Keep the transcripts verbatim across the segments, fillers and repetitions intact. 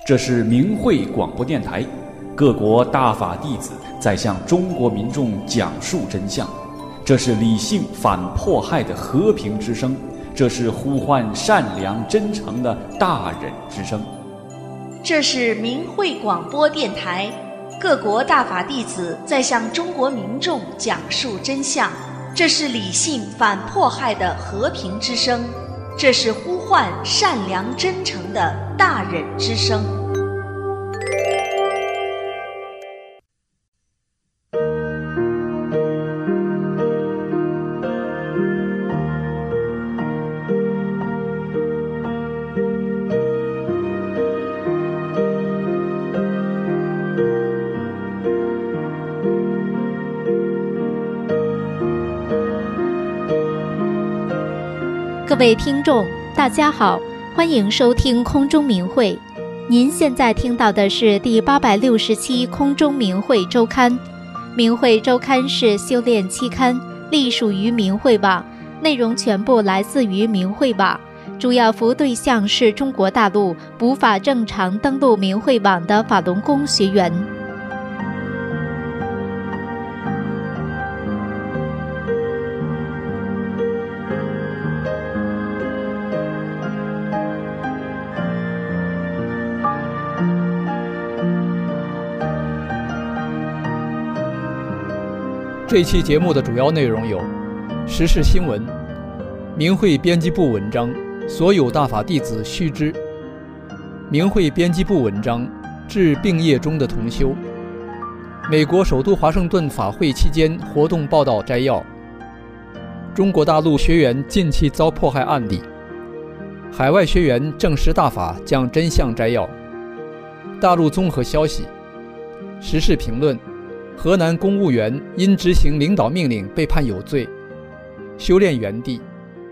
这是明慧广播电台，各国大法弟子在向中国民众讲述真相。这是理性反迫害的和平之声，这是呼唤善良真诚的大忍之声。 这是明慧广播电台，各国大法弟子在向中国民众讲述真相。这是理性反迫害的和平之声，这是呼唤善良真诚的大忍之声。 各位听众大家好，欢迎收听空中明慧。您现在听到的是第八百六十期空中明慧周刊。明慧周刊是修炼期刊，隶属于明慧网，内容全部来自于明慧网，主要服务对象是中国大陆无法正常登录明慧网的法轮功学员。 这期节目的主要内容有：时事新闻、明慧编辑部文章，所有大法弟子须知；明慧编辑部文章，致病业中的同修；美国首都华盛顿法会期间活动报道摘要；中国大陆学员近期遭迫害案例；海外学员证实大法讲真相摘要；大陆综合消息；时事评论。河南公务员因执行领导命令被判有罪，修炼原地。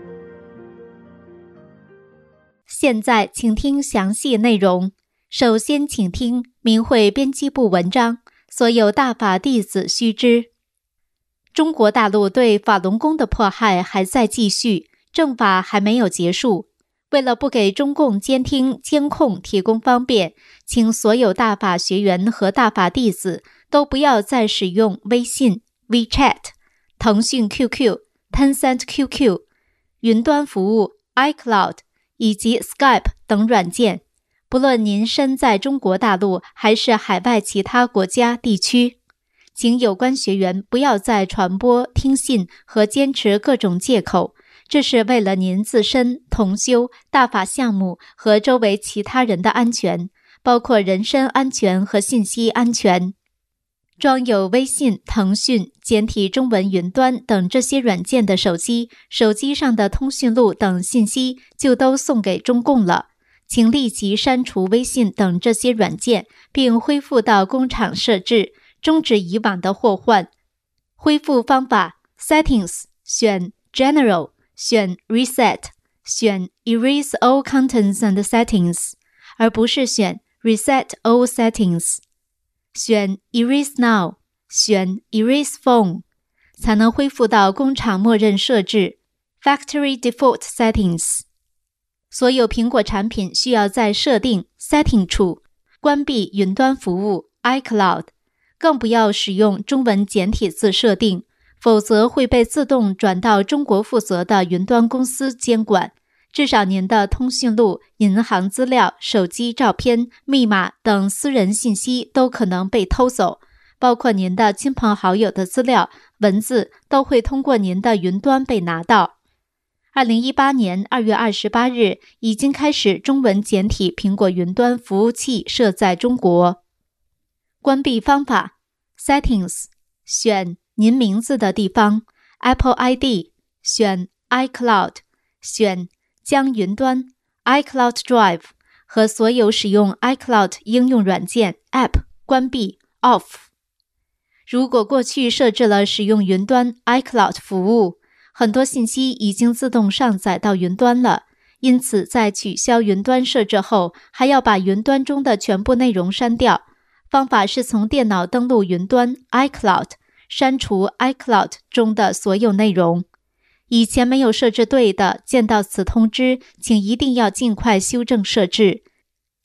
现在请听详细内容。首先请听明慧编辑部文章，所有大法弟子须知。中国大陆对法轮功的迫害还在继续，正法还没有结束。为了不给中共监听监控提供方便，请所有大法学员和大法弟子都不要再使用微信、WeChat、腾讯 Q Q、Tencent Q Q、云端服务 iCloud 以及 Skype 等软件。不论您身在中国大陆还是海外其他国家地区，请有关学员不要再传播听信和坚持各种借口，这是为了您自身、同修、大法项目和周围其他人的安全，包括人身安全和信息安全。装有微信、腾讯、简体中文云端等这些软件的手机，手机上的通讯录等信息就都送给中共了，请立即删除微信等这些软件，并恢复到工厂设置，终止以往的祸患。恢复方法 Settings 选 General， 选 Reset， 选 Erase all contents and settings， 而不是选 Reset all settings。选 Erase Now， 选 Erase Phone， 才能恢复到工厂默认设置 Factory Default Settings。 所有苹果产品需要在设定 Setting 处关闭云端服务 iCloud， 更不要使用中文简体字设定，否则会被自动转到中国负责的云端公司监管。至少您的通讯录、银行资料、手机照片、密码等私人信息都可能被偷走，包括您的亲朋好友的资料、文字都会通过您的云端被拿到。二零一八年二月二十八日已经开始中文简体苹果云端服务器设在中国。关闭方法 Settings， 选您名字的地方 Apple I D， 选 iCloud， 选将云端 iCloud Drive 和所有使用 iCloud 应用软件 App 关闭 Off。 如果过去设置了使用云端 iCloud 服务，很多信息已经自动上载到云端了，因此在取消云端设置后，还要把云端中的全部内容删掉。方法是从电脑登录云端 iCloud， 删除 iCloud 中的所有内容。以前没有设置对的，见到此通知，请一定要尽快修正设置。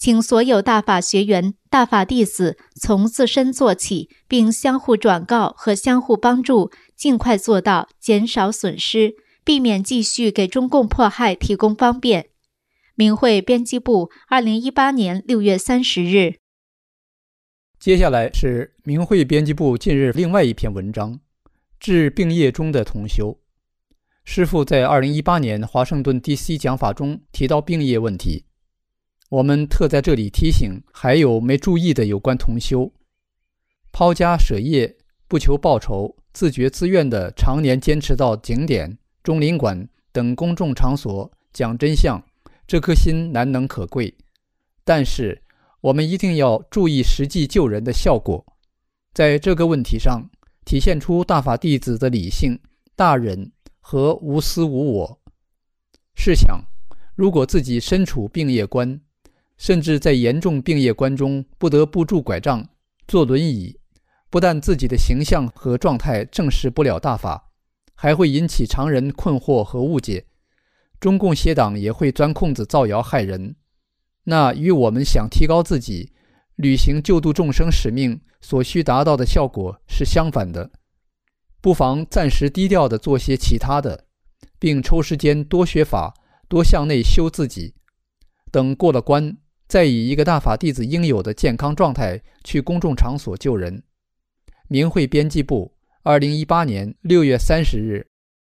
请所有大法学员、大法弟子从自身做起，并相互转告和相互帮助，尽快做到减少损失，避免继续给中共迫害提供方便。明慧编辑部二零一八年六月三十日。 接下来是明慧编辑部近日另外一篇文章，致病业中的同修。师父在二零一八年华盛顿 D C 讲法中提到病业问题，我们特在这里提醒还有没注意的有关同修，抛家舍业，不求报酬，自觉自愿地常年坚持到景点、中领馆等公众场所讲真相，这颗心难能可贵。但是我们一定要注意实际救人的效果，在这个问题上体现出大法弟子的理性、大忍和无私无我。试想，如果自己身处病业关，甚至在严重病业关中不得不拄拐杖、坐轮椅，不但自己的形象和状态证实不了大法，还会引起常人困惑和误解，中共邪党也会钻空子造谣害人。那与我们想提高自己、履行救度众生使命所需达到的效果是相反的。不妨暂时低调地做些其他的，并抽时间多学法，多向内修自己。等过了关，再以一个大法弟子应有的健康状态去公众场所救人。明慧编辑部二零一八年六月三十日。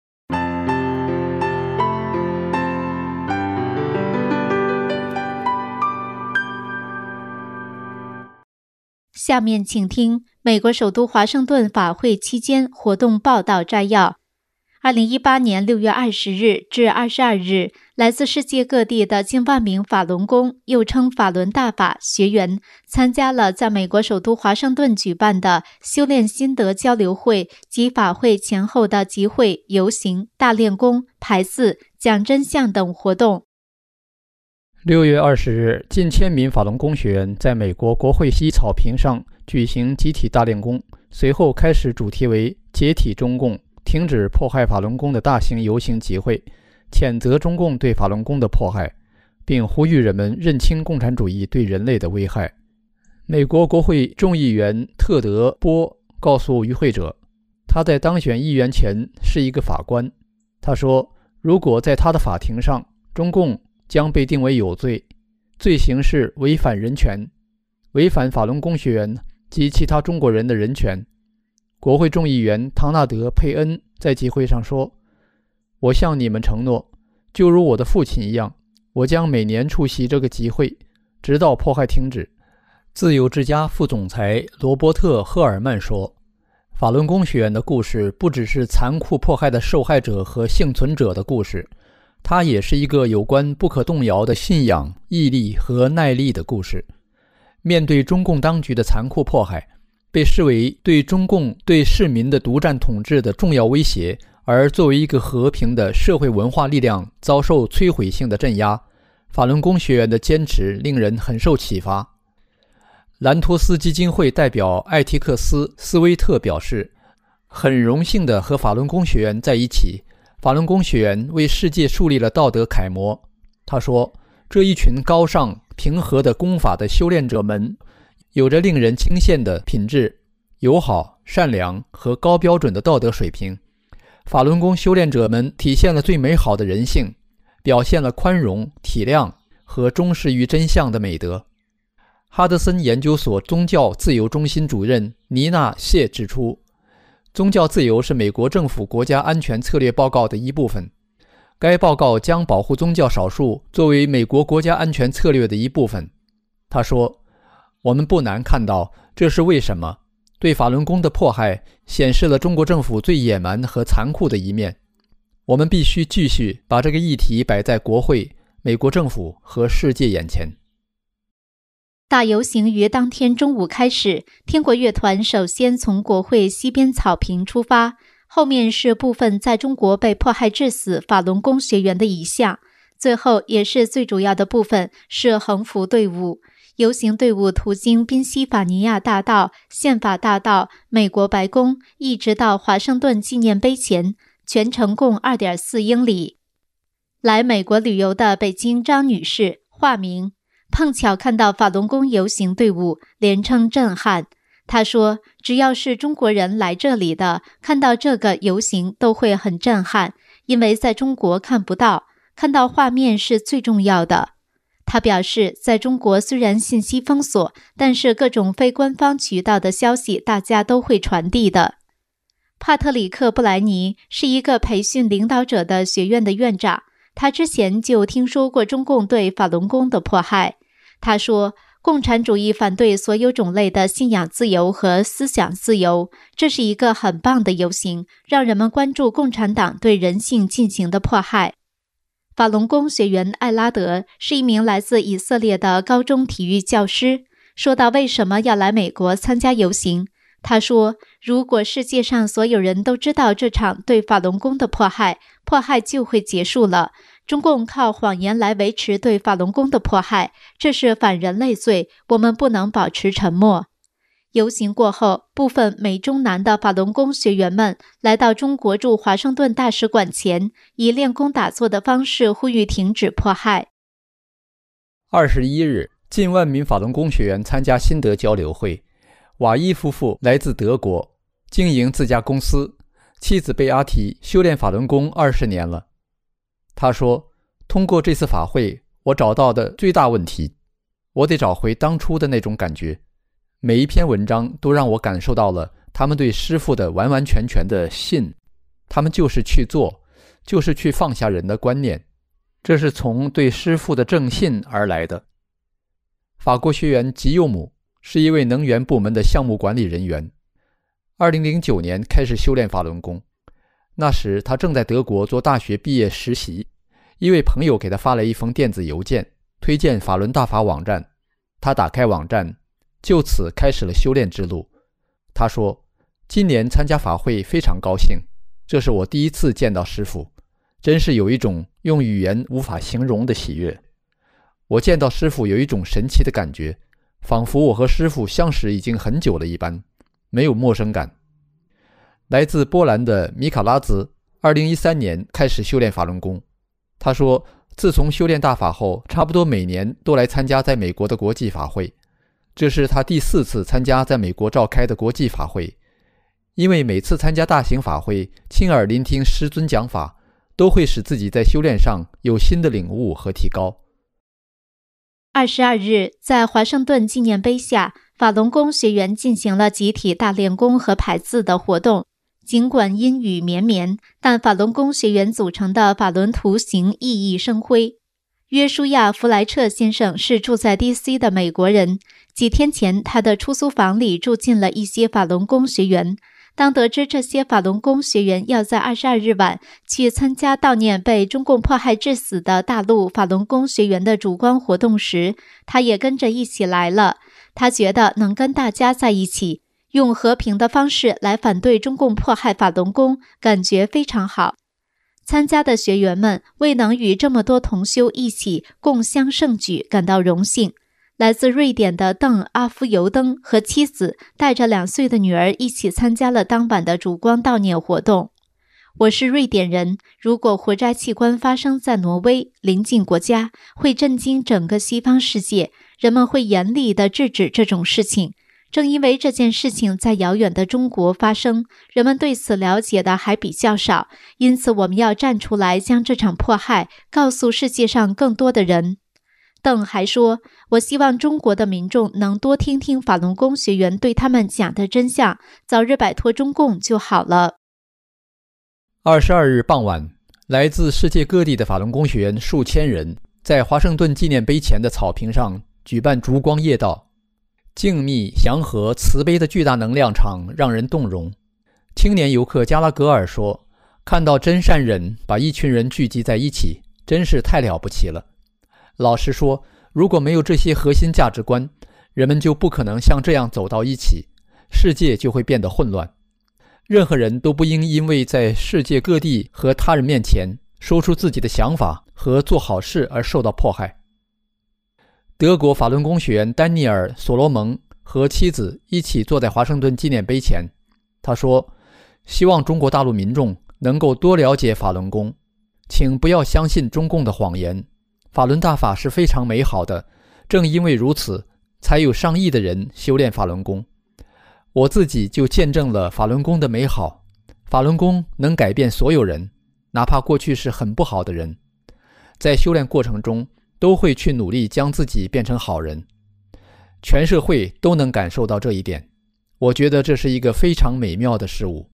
下面请听美国首都华盛顿法会期间活动报道摘要。二零一八年六月二十日至二十二日，来自世界各地的近万名法轮功，又称法轮大法学员，参加了在美国首都华盛顿举办的修炼心得交流会及法会前后的集会、游行、大练功、排字、讲真相等活动。 六月二十日，近千名法轮功学员在美国国会西草坪上举行集体大练功，随后开始主题为解体中共、停止迫害法轮功的大型游行集会，谴责中共对法轮功的迫害，并呼吁人们认清共产主义对人类的危害。美国国会众议员特德·波告诉与会者，他在当选议员前是一个法官。他说，如果在他的法庭上，中共将被定为有罪，罪行是违反人权，违反法轮功学员及其他中国人的人权。国会众议员唐纳德·佩恩在集会上说，我向你们承诺，就如我的父亲一样，我将每年出席这个集会，直到迫害停止。自由之家副总裁罗伯特·赫尔曼说，法轮功学员的故事不只是残酷迫害的受害者和幸存者的故事，它也是一个有关不可动摇的信仰、毅力和耐力的故事。面对中共当局的残酷迫害，被视为对中共对市民的独占统治的重要威胁，而作为一个和平的社会文化力量遭受摧毁性的镇压，法轮功学员的坚持令人很受启发。兰托斯基金会代表艾提克斯·斯威特表示，很荣幸地和法轮功学员在一起，法轮功学员为世界树立了道德楷模。他说，这一群高尚平和的功法的修炼者们有着令人钦羡的品质，友好、善良和高标准的道德水平。法轮功修炼者们体现了最美好的人性，表现了宽容、体谅和忠实于真相的美德。哈德森研究所宗教自由中心主任妮娜·谢指出，宗教自由是美国政府国家安全策略报告的一部分。该报告将保护宗教少数作为美国国家安全策略的一部分。他说，我们不难看到这是为什么。对法轮功的迫害显示了中国政府最野蛮和残酷的一面。我们必须继续把这个议题摆在国会、美国政府和世界眼前。 大游行于当天中午开始，天国乐团首先从国会西边草坪出发，后面是部分在中国被迫害致死法轮功学员的遗像，最后也是最主要的部分是横幅队伍。游行队伍途经宾夕法尼亚大道、宪法大道、美国白宫，一直到华盛顿纪念碑前，全程共 二点四英里。来美国旅游的北京张女士，化名碰巧看到法轮功游行队伍，连称震撼。他说，只要是中国人来这里的，看到这个游行都会很震撼，因为在中国看不到，看到画面是最重要的。他表示，在中国虽然信息封锁，但是各种非官方渠道的消息大家都会传递的。帕特里克·布莱尼是一个培训领导者的学院的院长，他之前就听说过中共对法轮功的迫害。他说，共产主义反对所有种类的信仰自由和思想自由，这是一个很棒的游行，让人们关注共产党对人性进行的迫害。法轮功学员艾拉德是一名来自以色列的高中体育教师，说到为什么要来美国参加游行，他说，如果世界上所有人都知道这场对法轮功的迫害，迫害就会结束了。中共靠谎言来维持对法轮功的迫害，这是反人类罪，我们不能保持沉默。游行过后，部分美中南的法轮功学员们来到中国驻华盛顿大使馆前，以练功打坐的方式呼吁停止迫害。 二十一日，近万名法轮功学员参加心得交流会。瓦伊夫妇来自德国，经营自家公司，妻子贝阿提修炼法轮功二十年了。他说，通过这次法会，我找到的最大问题，我得找回当初的那种感觉。每一篇文章都让我感受到了他们对师父的完完全全的信，他们就是去做，就是去放下人的观念，这是从对师父的正信而来的。法国学员吉佑姆是一位能源部门的项目管理人员，二零零九年开始修炼法轮功。那时他正在德国做大学毕业实习，一位朋友给他发了一封电子邮件，推荐法轮大法网站。他打开网站，就此开始了修炼之路。他说，今年参加法会非常高兴，这是我第一次见到师父，真是有一种用语言无法形容的喜悦。我见到师父有一种神奇的感觉，仿佛我和师父相识已经很久了一般，没有陌生感。来自波兰的米卡拉兹二零一三年开始修炼法轮功。他说，自从修炼大法后，差不多每年都来参加在美国的国际法会。这是他第四次参加在美国召开的国际法会，因为每次参加大型法会，亲耳聆听师尊讲法，都会使自己在修炼上有新的领悟和提高。 二十二日，在华盛顿纪念碑下，法轮功学员进行了集体大练功和排字的活动。尽管阴雨绵绵，但法轮功学员组成的法轮图形熠熠生辉。约书亚·弗莱彻先生是住在 D C 的美国人。几天前，他的出租房里住进了一些法轮功学员。当得知这些法轮功学员要在二十二日晚去参加悼念被中共迫害致死的大陆法轮功学员的烛光活动时，他也跟着一起来了。他觉得能跟大家在一起，用和平的方式来反对中共迫害法轮功，感觉非常好。参加的学员们为能与这么多同修一起共襄盛举感到荣幸。来自瑞典的邓阿夫尤登和妻子带着两岁的女儿一起参加了当晚的烛光悼念活动。我是瑞典人，如果活摘器官发生在挪威邻近国家，会震惊整个西方世界，人们会严厉地制止这种事情。正因为这件事情在遥远的中国发生，人们对此了解的还比较少，因此我们要站出来将这场迫害告诉世界上更多的人。邓还说，我希望中国的民众能多听听法轮功学员对他们讲的真相，早日摆脱中共就好了。 二十二日傍晚，来自世界各地的法轮功学员数千人在华盛顿纪念碑前的草坪上举办烛光夜悼。静谧、祥和、慈悲的巨大能量场让人动容。青年游客加拉格尔说，看到真善忍把一群人聚集在一起，真是太了不起了。老实说，如果没有这些核心价值观，人们就不可能像这样走到一起，世界就会变得混乱。任何人都不应因为在世界各地和他人面前说出自己的想法和做好事而受到迫害。德国法轮功学员丹尼尔·所罗门和妻子一起坐在华盛顿纪念碑前。他说，希望中国大陆民众能够多了解法轮功，请不要相信中共的谎言。法轮大法是非常美好的， 正因为如此，才有上亿的人修炼法轮功。我自己就见证了法轮功的美好。法轮功能改变所有人，哪怕过去是很不好的人，在修炼过程中都会去努力将自己变成好人。全社会都能感受到这一点，我觉得这是一个非常美妙的事物。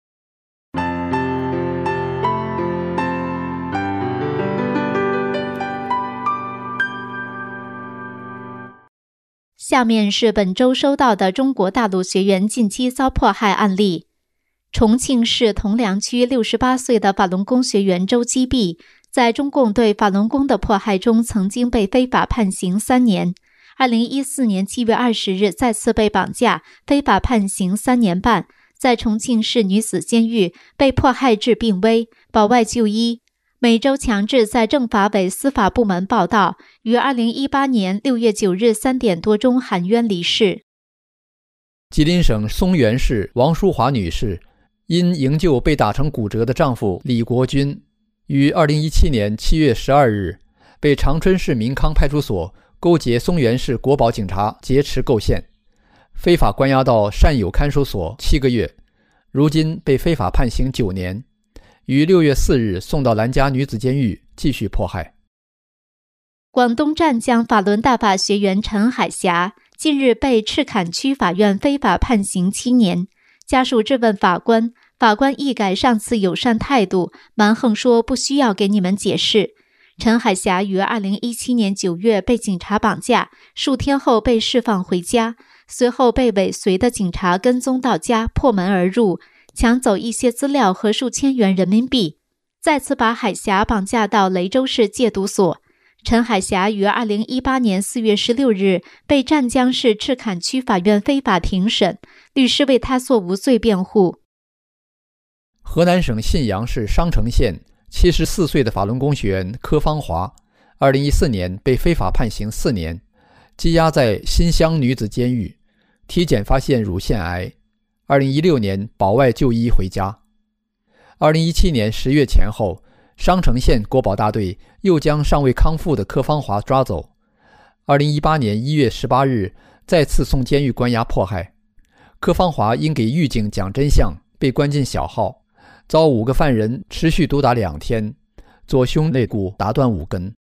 下面是本周收到的中国大陆学员近期遭迫害案例。重庆市铜梁区六十八岁的法轮功学员周基碧，在中共对法轮功的迫害中曾经被非法判刑三年。二零一四年七月二十日再次被绑架，非法判刑三年半，在重庆市女子监狱被迫害至病危，保外就医。每周强制在政法委司法部门报到，于二零一八年六月九日三点多钟含冤离世。 吉林省松原市王淑华女士因营救被打成骨折的丈夫李国军，于二零一七年七月十二日被长春市民康派出所勾结松原市国保警察劫持构陷，非法关押到善友看守所七个月，如今被非法判刑九年，于六月四日送到兰家女子监狱继续迫害。 广东湛江法轮大法学员陈海霞近日被赤坎区法院非法判刑七年，家属质问法官，法官一改上次友善态度，蛮横说不需要给你们解释。陈海霞于二零一七年九月被警察绑架，数天后被释放回家，随后被尾随的警察跟踪到家，破门而入，抢走一些资料和数千元人民币，再次把海霞绑架到雷州市戒毒所。陈海霞于二零一八年四月十六日被湛江市赤坎区法院非法庭审，律师为他做无罪辩护。 河南省信阳市商城县七十四岁的法轮功学员柯芳华，二零一四年被非法判刑四年，羁押在新乡女子监狱，体检发现乳腺癌，二零一六年保外就医回家。二零一七年十月前后，商城县国保大队又将尚未康复的柯芳华抓走。二零一八年一月十八日再次送监狱关押迫害。柯芳华因给狱警讲真相被关进小号，遭五个犯人持续毒打两天，左胸肋骨打断五根。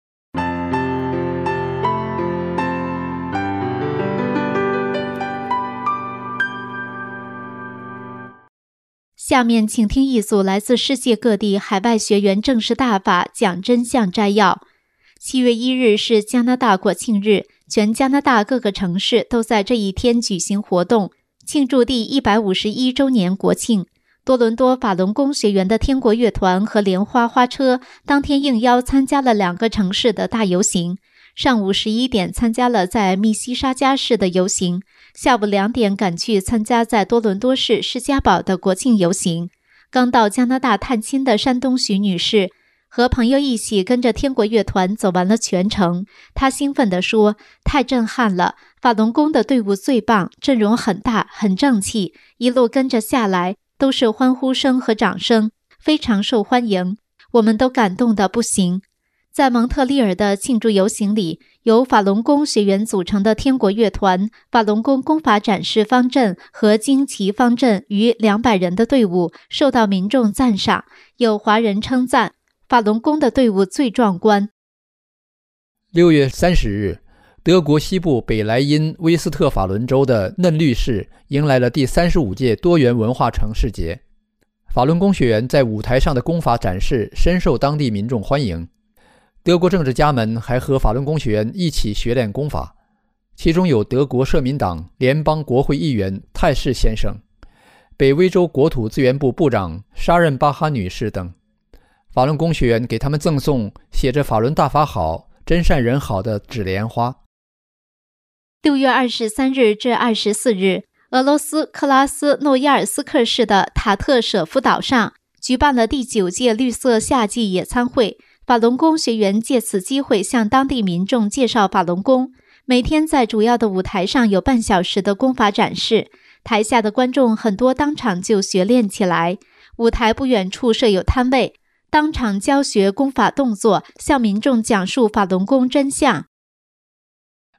下面请听一组来自世界各地海外学员正式大法讲真相摘要。七月一日是加拿大国庆日，全加拿大各个城市都在这一天举行活动，庆祝第一百五十一周年国庆。多伦多法轮功学员的天国乐团和莲花花车当天应邀参加了两个城市的大游行。上午十一点参加了在密西沙加市的游行，下午两点赶去参加在多伦多市士嘉堡的国庆游行。刚到加拿大探亲的山东徐女士和朋友一起跟着天国乐团走完了全程。她兴奋地说，太震撼了，法轮功的队伍最棒，阵容很大，很正气，一路跟着下来都是欢呼声和掌声，非常受欢迎，我们都感动得不行。在蒙特利尔的庆祝游行里，由法轮功学员组成的天国乐团、法轮功功法展示方阵和旌旗方阵逾两百人的队伍受到民众赞赏，有华人称赞法轮功的队伍最壮观。 六月三十日，德国西部北莱茵威斯特法伦州的嫩绿市迎来了第三十五届多元文化城市节。法轮功学员在舞台上的功法展示深受当地民众欢迎。德国政治家们还和法轮功学员一起学练功法，其中有德国社民党联邦国会议员泰士先生、北威州国土资源部部长沙任巴哈女士等。法轮功学员给他们赠送写着法轮大法好，真善人好的纸莲花。 六月二十三日至二十四日，俄罗斯克拉斯诺亚尔斯克市的塔特舍夫岛上举办了第九届绿色夏季野餐会。法轮功学员借此机会向当地民众介绍法轮功，每天在主要的舞台上有半小时的功法展示，台下的观众很多当场就学练起来。舞台不远处设有摊位，当场教学功法动作，向民众讲述法轮功真相。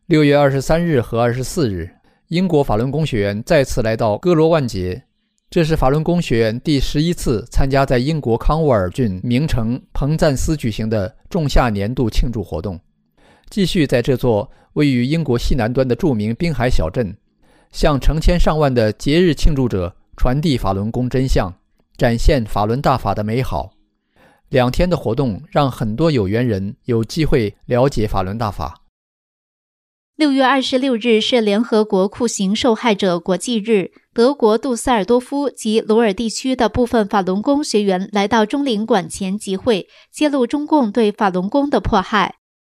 六月二十三日和二十四日，英国法轮功学员再次来到哥罗万节，这是法轮功学员第十一次参加在英国康沃尔郡名城彭赞斯举行的仲夏年度庆祝活动，继续在这座位于英国西南端的著名滨海小镇，向成千上万的节日庆祝者传递法轮功真相，展现法轮大法的美好。两天的活动让很多有缘人有机会了解法轮大法。 六月二十六日是联合国酷刑受害者国际日，德国杜塞尔多夫及鲁尔地区的部分法轮功学员来到中领馆前集会，揭露中共对法轮功的迫害。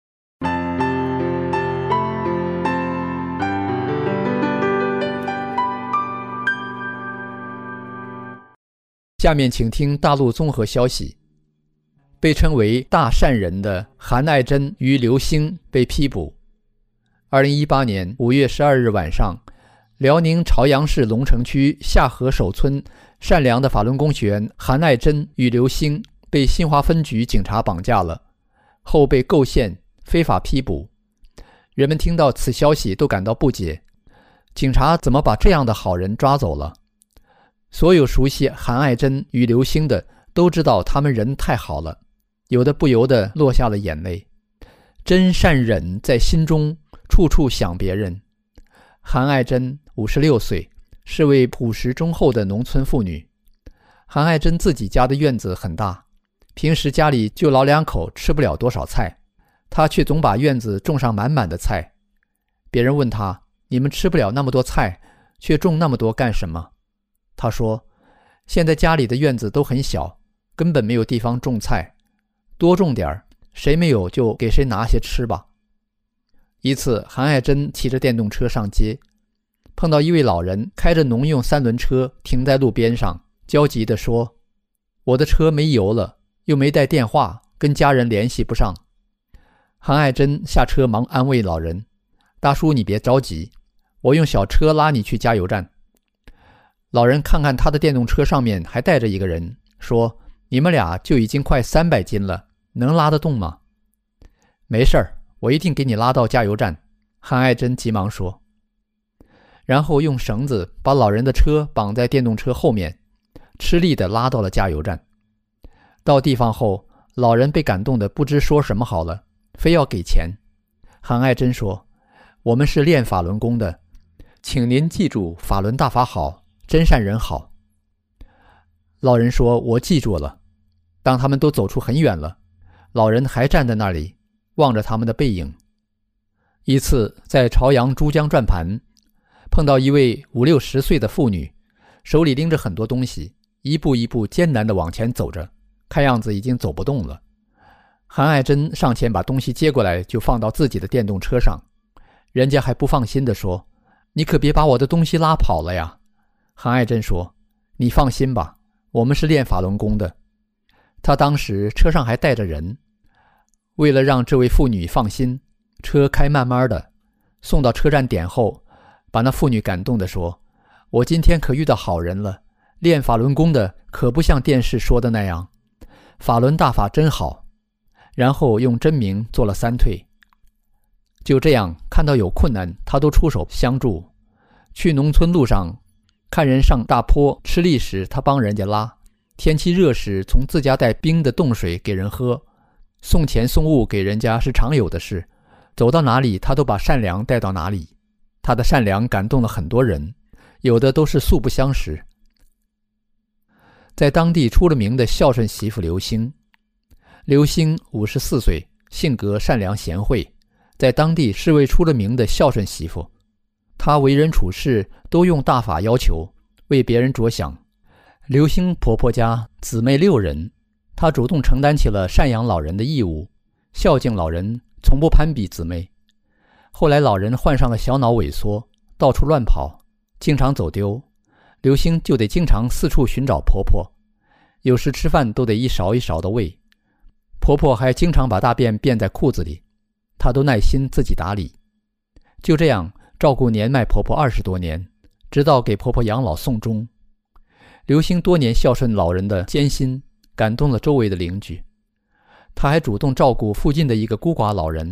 下面请听大陆综合消息。被称为大善人的韩爱珍与刘星被批捕。二零一八年五月十二日晚上，辽宁朝阳市龙城区下河首村善良的法轮功学员韩爱珍与刘星被新华分局警察绑架了，后被构陷非法批捕。人们听到此消息都感到不解，警察怎么把这样的好人抓走了？所有熟悉韩爱珍与刘星的都知道他们人太好了，有的不由得落下了眼泪。真善忍在心中，处处想别人。韩爱珍五十六岁，是位朴实忠厚的农村妇女。韩爱珍自己家的院子很大，平时家里就老两口吃不了多少菜，她却总把院子种上满满的菜。别人问她，你们吃不了那么多菜，却种那么多干什么？她说，现在家里的院子都很小，根本没有地方种菜，多种点儿，谁没有就给谁拿些吃吧。一次，韩爱珍骑着电动车上街，碰到一位老人开着农用三轮车停在路边上，焦急地说，我的车没油了，又没带电话，跟家人联系不上。韩爱珍下车忙安慰老人，大叔你别着急，我用小车拉你去加油站。老人看看他的电动车上面还带着一个人，说，你们俩就已经快三百斤了，能拉得动吗？没事儿，我一定给你拉到加油站，韩爱珍急忙说。然后用绳子把老人的车绑在电动车后面，吃力地拉到了加油站。到地方后，老人被感动得不知说什么好了，非要给钱。韩爱珍说，我们是练法轮功的，请您记住法轮大法好，真善人好。老人说，我记住了。当他们都走出很远了，老人还站在那里望着他们的背影。一次在朝阳珠江转盘，碰到一位五六十岁的妇女，手里拎着很多东西，一步一步艰难地往前走着，看样子已经走不动了。韩爱珍上前把东西接过来，就放到自己的电动车上。人家还不放心地说，你可别把我的东西拉跑了呀。韩爱珍说，你放心吧，我们是练法轮功的。他当时车上还带着人，为了让这位妇女放心，车开慢慢的，送到车站点后，把那妇女感动地说，我今天可遇到好人了，练法轮功的可不像电视说的那样，法轮大法真好。然后用真名做了三退。就这样，看到有困难他都出手相助。去农村路上看人上大坡吃力时，他帮人家拉；天气热时，从自家带冰的冻水给人喝。送钱送物给人家是常有的事，走到哪里他都把善良带到哪里。他的善良感动了很多人，有的都是素不相识。在当地出了名的孝顺媳妇刘星。刘星五十四岁，性格善良贤惠，在当地是位出了名的孝顺媳妇。她为人处事都用大法要求，为别人着想。刘星婆婆家姊妹六人，她主动承担起了赡养老人的义务，孝敬老人，从不攀比姊妹。后来老人患上了小脑萎缩，到处乱跑，经常走丢，刘星就得经常四处寻找婆婆，有时吃饭都得一勺一勺的喂。婆婆还经常把大便便在裤子里，她都耐心自己打理。就这样照顾年迈婆婆二十多年，直到给婆婆养老送终。刘星多年孝顺老人的艰辛感动了周围的邻居。她还主动照顾附近的一个孤寡老人，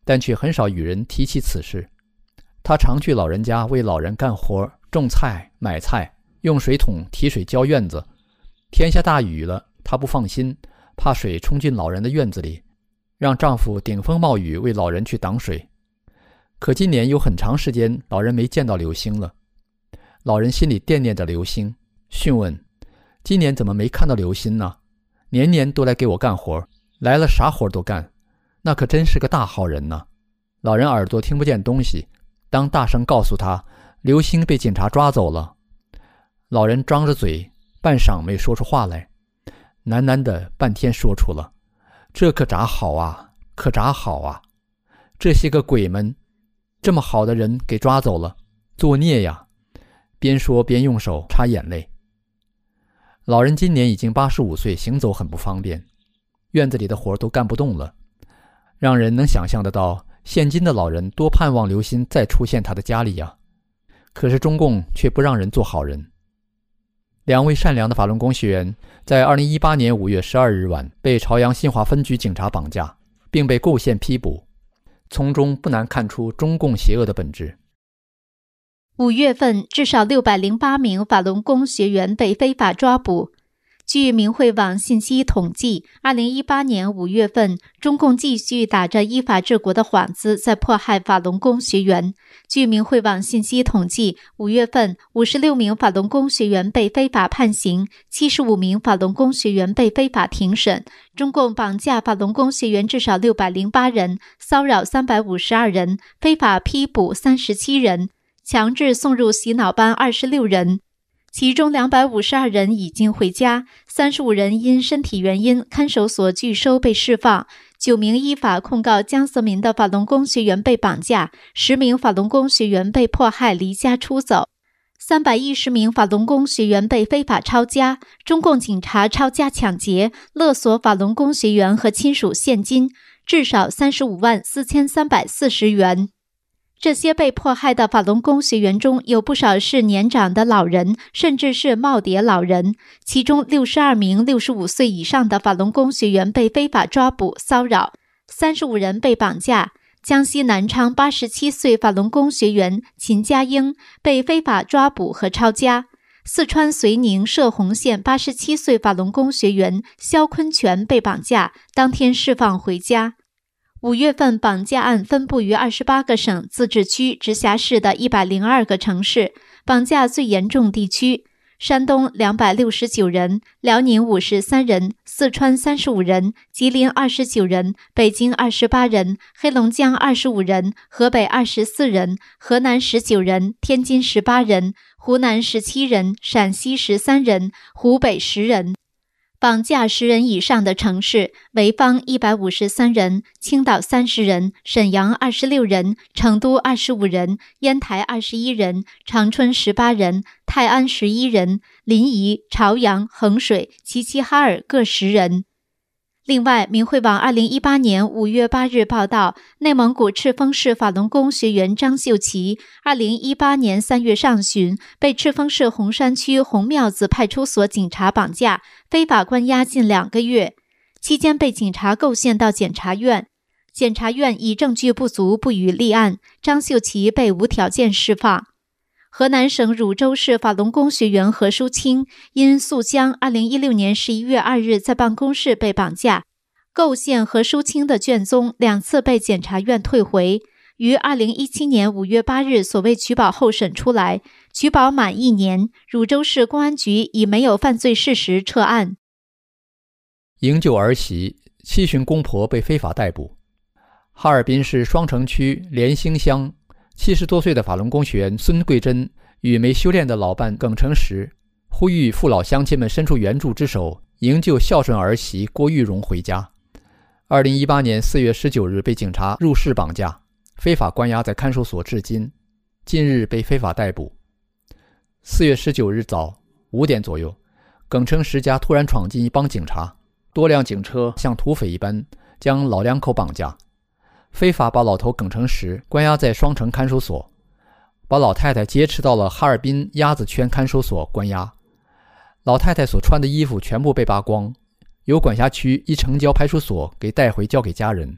但却很少与人提起此事。他常去老人家为老人干活，种菜、买菜，用水桶提水浇院子。天下大雨了，她不放心，怕水冲进老人的院子里，让丈夫顶风冒雨为老人去挡水。可今年有很长时间老人没见到刘星了，老人心里惦念着刘星，询问：今年怎么没看到刘星呢？年年都来给我干活，来了啥活都干，那可真是个大好人呢。老人耳朵听不见东西，当大声告诉他刘星被警察抓走了。老人张着嘴，半晌没说出话来，喃喃的半天说出了：这可咋好啊，可咋好啊，这些个鬼们，这么好的人给抓走了，作孽呀。边说边用手擦眼泪。老人今年已经八十五岁，行走很不方便，院子里的活都干不动了，让人能想象得到现今的老人多盼望刘鑫再出现他的家里呀。可是中共却不让人做好人。两位善良的法轮功学员在二零一八年五月十二日晚被朝阳新华分局警察绑架，并被构陷批捕，从中不难看出中共邪恶的本质。 五月份，至少六百零八名法轮功学员被非法抓捕。据明慧网信息统计，二零一八年五月份，中共继续打着依法治国的幌子在迫害法轮功学员。据明慧网信息统计，五月份，五十六名法轮功学员被非法判刑，七十五名法轮功学员被非法庭审。中共绑架法轮功学员至少六百零八人，骚扰三百五十二人，非法批捕三十七人，强制送入洗脑班二十六人。其中两百五十二人已经回家，三十五人因身体原因看守所拒收被释放，九名依法控告江泽民的法轮功学员被绑架，十名法轮功学员被迫害离家出走，三百一十名法轮功学员被非法抄家，中共警察抄家抢劫，勒索法轮功学员和亲属现金，至少三十五万四千三百四十元。这些被迫害的法轮功学员中有不少是年长的老人，甚至是耄耋老人，其中六十二名六十五岁以上的法轮功学员被非法抓捕骚扰，三十五人被绑架。江西南昌八十七岁法轮功学员秦家英被非法抓捕和抄家。四川遂宁射洪县八十七岁法轮功学员肖坤全被绑架，当天释放回家。五月份绑架案分布于二十八个省、自治区、直辖市的一百零二个城市，绑架最严重地区：山东两百六十九人，辽宁五十三人，四川三十五人，吉林二十九人，北京二十八人，黑龙江二十五人，河北二十四人，河南十九人，天津十八人，湖南十七人，陕西十三人，湖北十人。绑架十人以上的城市：潍坊一百五十三人，青岛三十人，沈阳二十六人，成都二十五人，烟台二十一人，长春十八人，泰安十一人，临沂、朝阳、衡水、齐齐哈尔各十人。另外，明慧网二零一八年五月八日报道，内蒙古赤峰市法轮功学员张秀琪，二零一八年三月上旬被赤峰市红山区红庙子派出所警察绑架，非法关押近两个月，期间被警察构陷到检察院，检察院以证据不足不予立案，张秀琪被无条件释放。河南省汝州市法轮功学员何淑清因诉江二零一六年十一月二日在办公室被绑架，构陷何淑清的卷宗两次被检察院退回，于二零一七年五月八日所谓取保候审出来，取保满一年，汝州市公安局以没有犯罪事实撤案。 营救儿媳，七旬公婆被非法逮捕。哈尔滨市双城区莲兴乡七十多岁的法轮功学员孙桂珍与没修炼的老伴耿成时，呼吁父老乡亲们伸出援助之手，营救孝顺儿媳郭玉荣回家。二零一八年四月十九日被警察入室绑架，非法关押在看守所至今，近日被非法逮捕。四月十九日早五点左右，耿成时家突然闯进一帮警察，多辆警车像土匪一般将老两口绑架，非法把老头耿成时关押在双城看守所，把老太太劫持到了哈尔滨鸭子圈看守所关押。老太太所穿的衣服全部被扒光，由管辖区一城郊派出所给带回交给家人，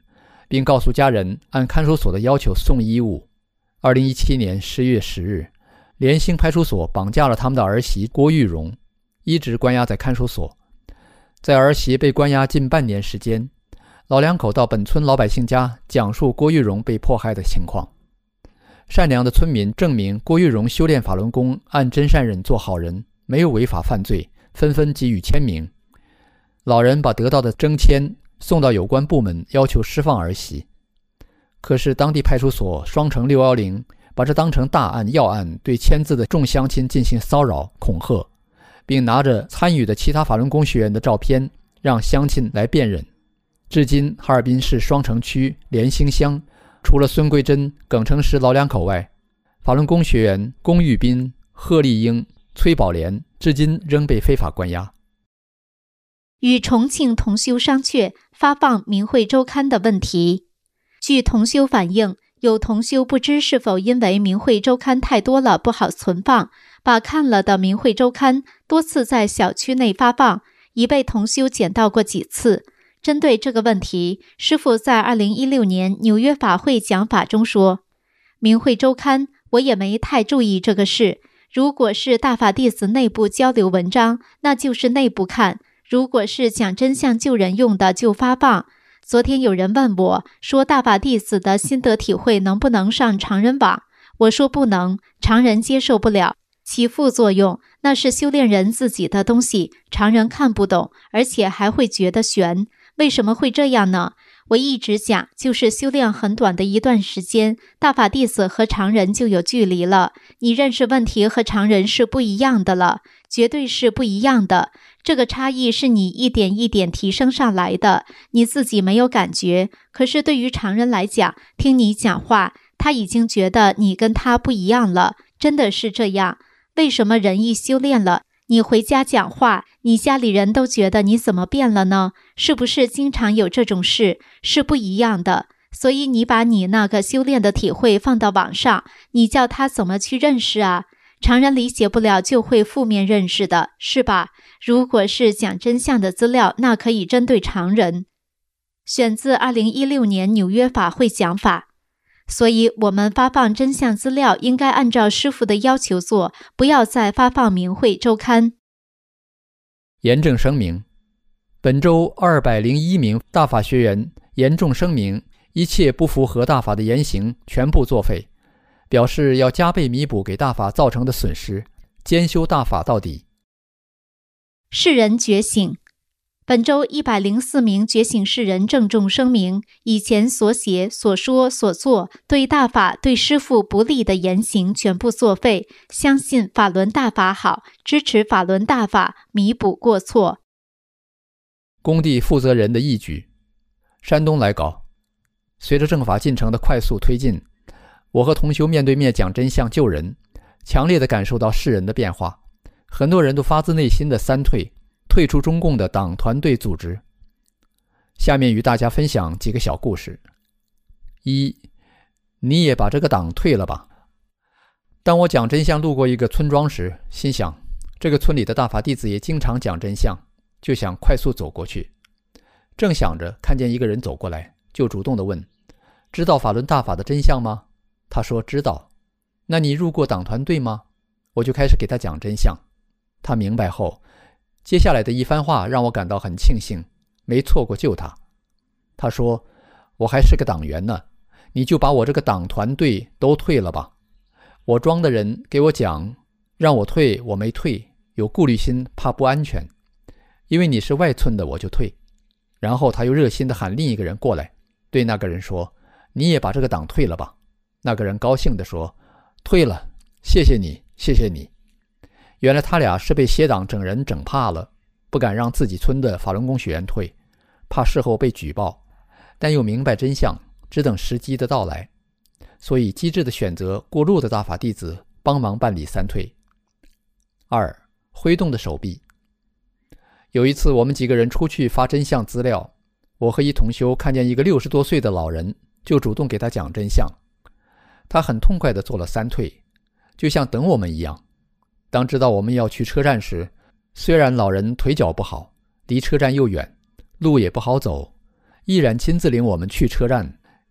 并告诉家人按看守所的要求送衣物。二零一七年十月十日，莲兴派出所绑架了他们的儿媳郭玉荣，一直关押在看守所。在儿媳被关押近半年时间，老两口到本村老百姓家讲述郭玉荣被迫害的情况。善良的村民证明郭玉荣修炼法轮功，按真善忍做好人，没有违法犯罪，纷纷给予签名。老人把得到的征签送到有关部门，要求释放儿媳。可是当地派出所双城六一零把这当成大案要案，对签字的众乡亲进行骚扰恐吓，并拿着参与的其他法轮功学员的照片让乡亲来辨认。至今哈尔滨市双城区莲兴乡除了孙桂珍、耿成石老两口外，法轮功学员龚玉斌、贺丽英、崔宝莲至今仍被非法关押。 与重庆同修商榷发放明慧周刊的问题。据同修反映，有同修不知是否因为明慧周刊太多了不好存放，把看了的明慧周刊多次在小区内发放，已被同修捡到过几次。针对这个问题，师父在二零一六年纽约法会讲法中说，明慧周刊我也没太注意这个事，如果是大法弟子内部交流文章，那就是内部看，如果是讲真相救人用的就发放。昨天有人问我说，大法弟子的心得体会能不能上常人网？我说不能，常人接受不了，起副作用，那是修炼人自己的东西，常人看不懂，而且还会觉得悬。为什么会这样呢？我一直讲，就是修炼很短的一段时间，大法弟子和常人就有距离了，你认识问题和常人是不一样的了，绝对是不一样的。这个差异是你一点一点提升上来的，你自己没有感觉，可是对于常人来讲，听你讲话，他已经觉得你跟他不一样了，真的是这样。为什么人一修炼了，你回家讲话，你家里人都觉得你怎么变了呢？是不是经常有这种事？是不一样的。所以你把你那个修炼的体会放到网上，你叫他怎么去认识啊？常人理解不了，就会负面认识的，是吧？如果是讲真相的资料，那可以针对常人。选自二零一六年纽约法会讲法。所以我们发放真相资料应该按照师父的要求做，不要再发放明慧周刊。 严正声明，本周二百零一名大法学员严重声明，一切不符合大法的言行全部作废，表示要加倍弥补给大法造成的损失，兼修大法到底。 世人觉醒。本周一百零四名觉醒世人郑重声明，以前所写、所说、所做对大法、对师父不利的言行全部作废，相信法轮大法好，支持法轮大法，弥补过错。 工地负责人的义举。山东来稿，随着正法进程的快速推进，我和同修面对面讲真相救人，强烈地感受到世人的变化，很多人都发自内心的三退，退出中共的党团队组织。下面与大家分享几个小故事。一，你也把这个党退了吧。当我讲真相路过一个村庄时，心想这个村里的大法弟子也经常讲真相，就想快速走过去。正想着，看见一个人走过来，就主动地问，知道法轮大法的真相吗？他说知道。那你入过党团队吗？我就开始给他讲真相。他明白后，接下来的一番话让我感到很庆幸，没错过救他。他说，我还是个党员呢，你就把我这个党团队都退了吧。我庄的人给我讲，让我退我没退，有顾虑心，怕不安全。因为你是外村的，我就退。然后他又热心地喊另一个人过来，对那个人说，你也把这个党退了吧。那个人高兴地说，退了，谢谢你，谢谢你。原来他俩是被邪党整人整怕了，不敢让自己村的法轮功学员退，怕事后被举报，但又明白真相，只等时机的到来，所以机智地选择过路的大法弟子帮忙办理三退。二，挥动的手臂。有一次我们几个人出去发真相资料，我和一同修看见一个六十多岁的老人，就主动给他讲真相。他很痛快地做了三退，就像等我们一样。当知道我们要去车站时，虽然老人腿脚不好，离车站又远，路也不好走，依然亲自领我们去车站，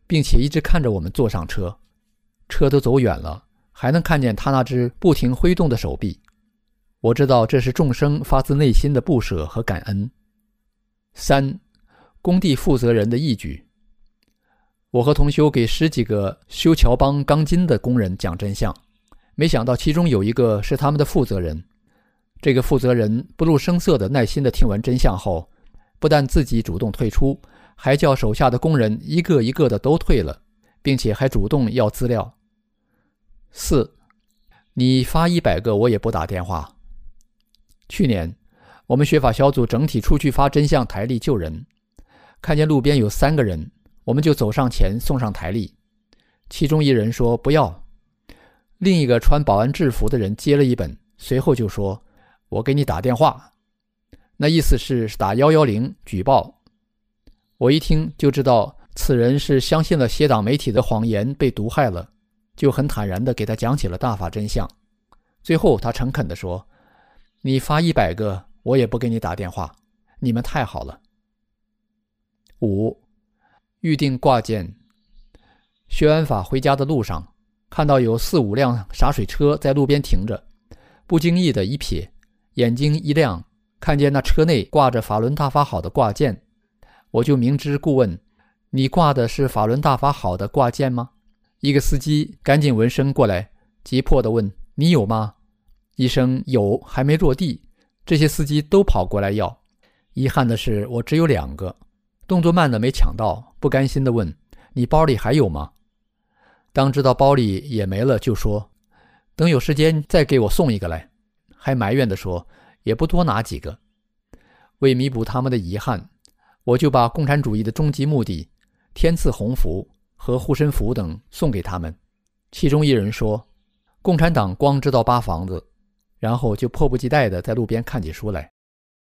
并且一直看着我们坐上车。车都走远了，还能看见他那只不停挥动的手臂。我知道这是众生发自内心的不舍和感恩。三、工地负责人的义举。我和同修给十几个修桥帮钢筋的工人讲真相，没想到其中有一个是他们的负责人。这个负责人不露声色地耐心地听完真相后，不但自己主动退出，还叫手下的工人一个一个的都退了，并且还主动要资料。四、你发一百个我也不打电话。去年我们学法小组整体出去发真相台历救人，看见路边有三个人，我们就走上前送上台历。其中一人说不要，另一个穿保安制服的人接了一本，随后就说我给你打电话，那意思是打一一零举报。我一听就知道此人是相信了邪党媒体的谎言被毒害了，就很坦然地给他讲起了大法真相。最后他诚恳地说，你发一百个我也不给你打电话，你们太好了。五、预定挂件。学完法回家的路上，看到有四五辆洒水车在路边停着，不经意的一瞥，眼睛一亮，看见那车内挂着法轮大法好的挂件，我就明知故问，你挂的是法轮大法好的挂件吗？一个司机赶紧闻声过来，急迫地问，你有吗？一声有还没落地，这些司机都跑过来要。遗憾的是我只有两个，动作慢的没抢到，不甘心地问，你包里还有吗？当知道包里也没了，就说等有时间再给我送一个来，还埋怨地说也不多拿几个。为弥补他们的遗憾，我就把共产主义的终极目的天赐鸿福和护身符等送给他们。其中一人说，共产党光知道扒房子，然后就迫不及待地在路边看起书来。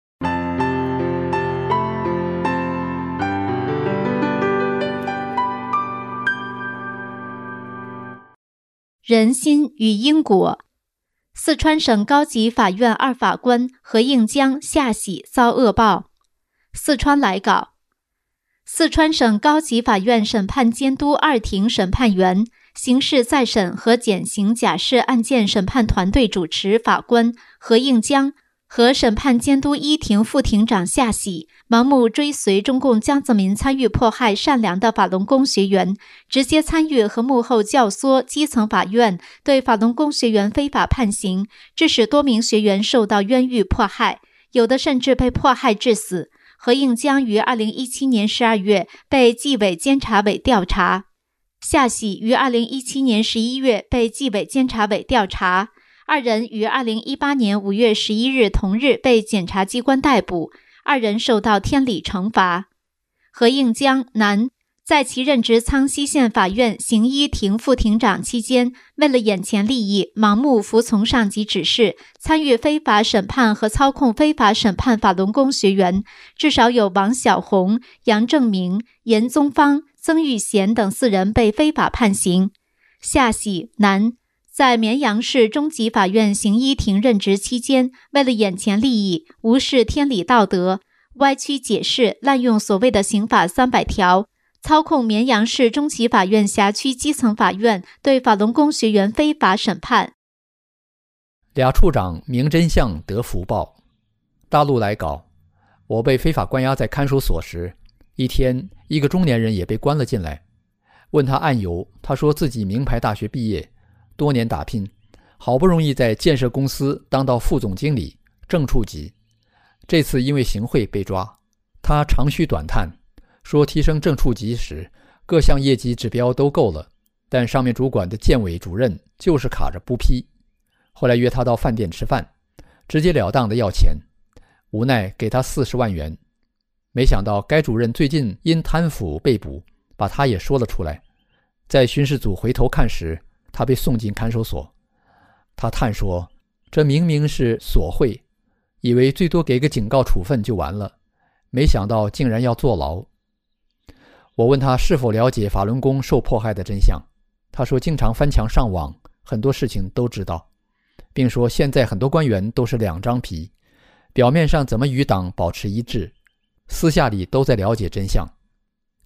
人心与因果。四川省高级法院二法官何应江下喜遭恶报。四川来稿。四川省高级法院审判监督二庭审判员、刑事再审和减刑假释案件审判团队主持法官何应江和审判监督一庭副庭长夏喜盲目追随中共江泽民参与迫害善良的法轮功学员，直接参与和幕后教唆基层法院对法轮功学员非法判刑，致使多名学员受到冤狱迫害，有的甚至被迫害致死。何应江于二零一七年十二月被纪委监察委调查，夏喜于二零一七年十一月被纪委监察委调查，二人于二零一八年五月十一日同日被检察机关逮捕，二人受到天理惩罚。何应江，男，在其任职苍溪县法院刑一庭副庭长期间，为了眼前利益，盲目服从上级指示，参与非法审判和操控非法审判法轮功学员，至少有王小红、杨正明、严宗芳、曾玉贤等四人被非法判刑。夏喜，男，在绵阳市中级法院刑一庭任职期间，为了眼前利益，无视天理道德，歪曲解释，滥用所谓的刑法三百条，操控绵阳市中级法院辖区基层法院对法轮功学员非法审判。 俩处长明真相得福报。大陆来稿。我被非法关押在看守所时，一天一个中年人也被关了进来，问他案由，他说自己名牌大学毕业，多年打拼，好不容易在建设公司当到副总经理，正处级，这次因为行贿被抓。他长吁短叹，说提升正处级时各项业绩指标都够了，但上面主管的建委主任就是卡着不批。后来约他到饭店吃饭，直截了当的要钱，无奈给他四十万元。没想到该主任最近因贪腐被捕，把他也说了出来。在巡视组回头看时，他被送进看守所。他叹说，这明明是索贿，以为最多给个警告处分就完了，没想到竟然要坐牢。我问他是否了解法轮功受迫害的真相，他说经常翻墙上网，很多事情都知道，并说现在很多官员都是两张皮，表面上怎么与党保持一致，私下里都在了解真相。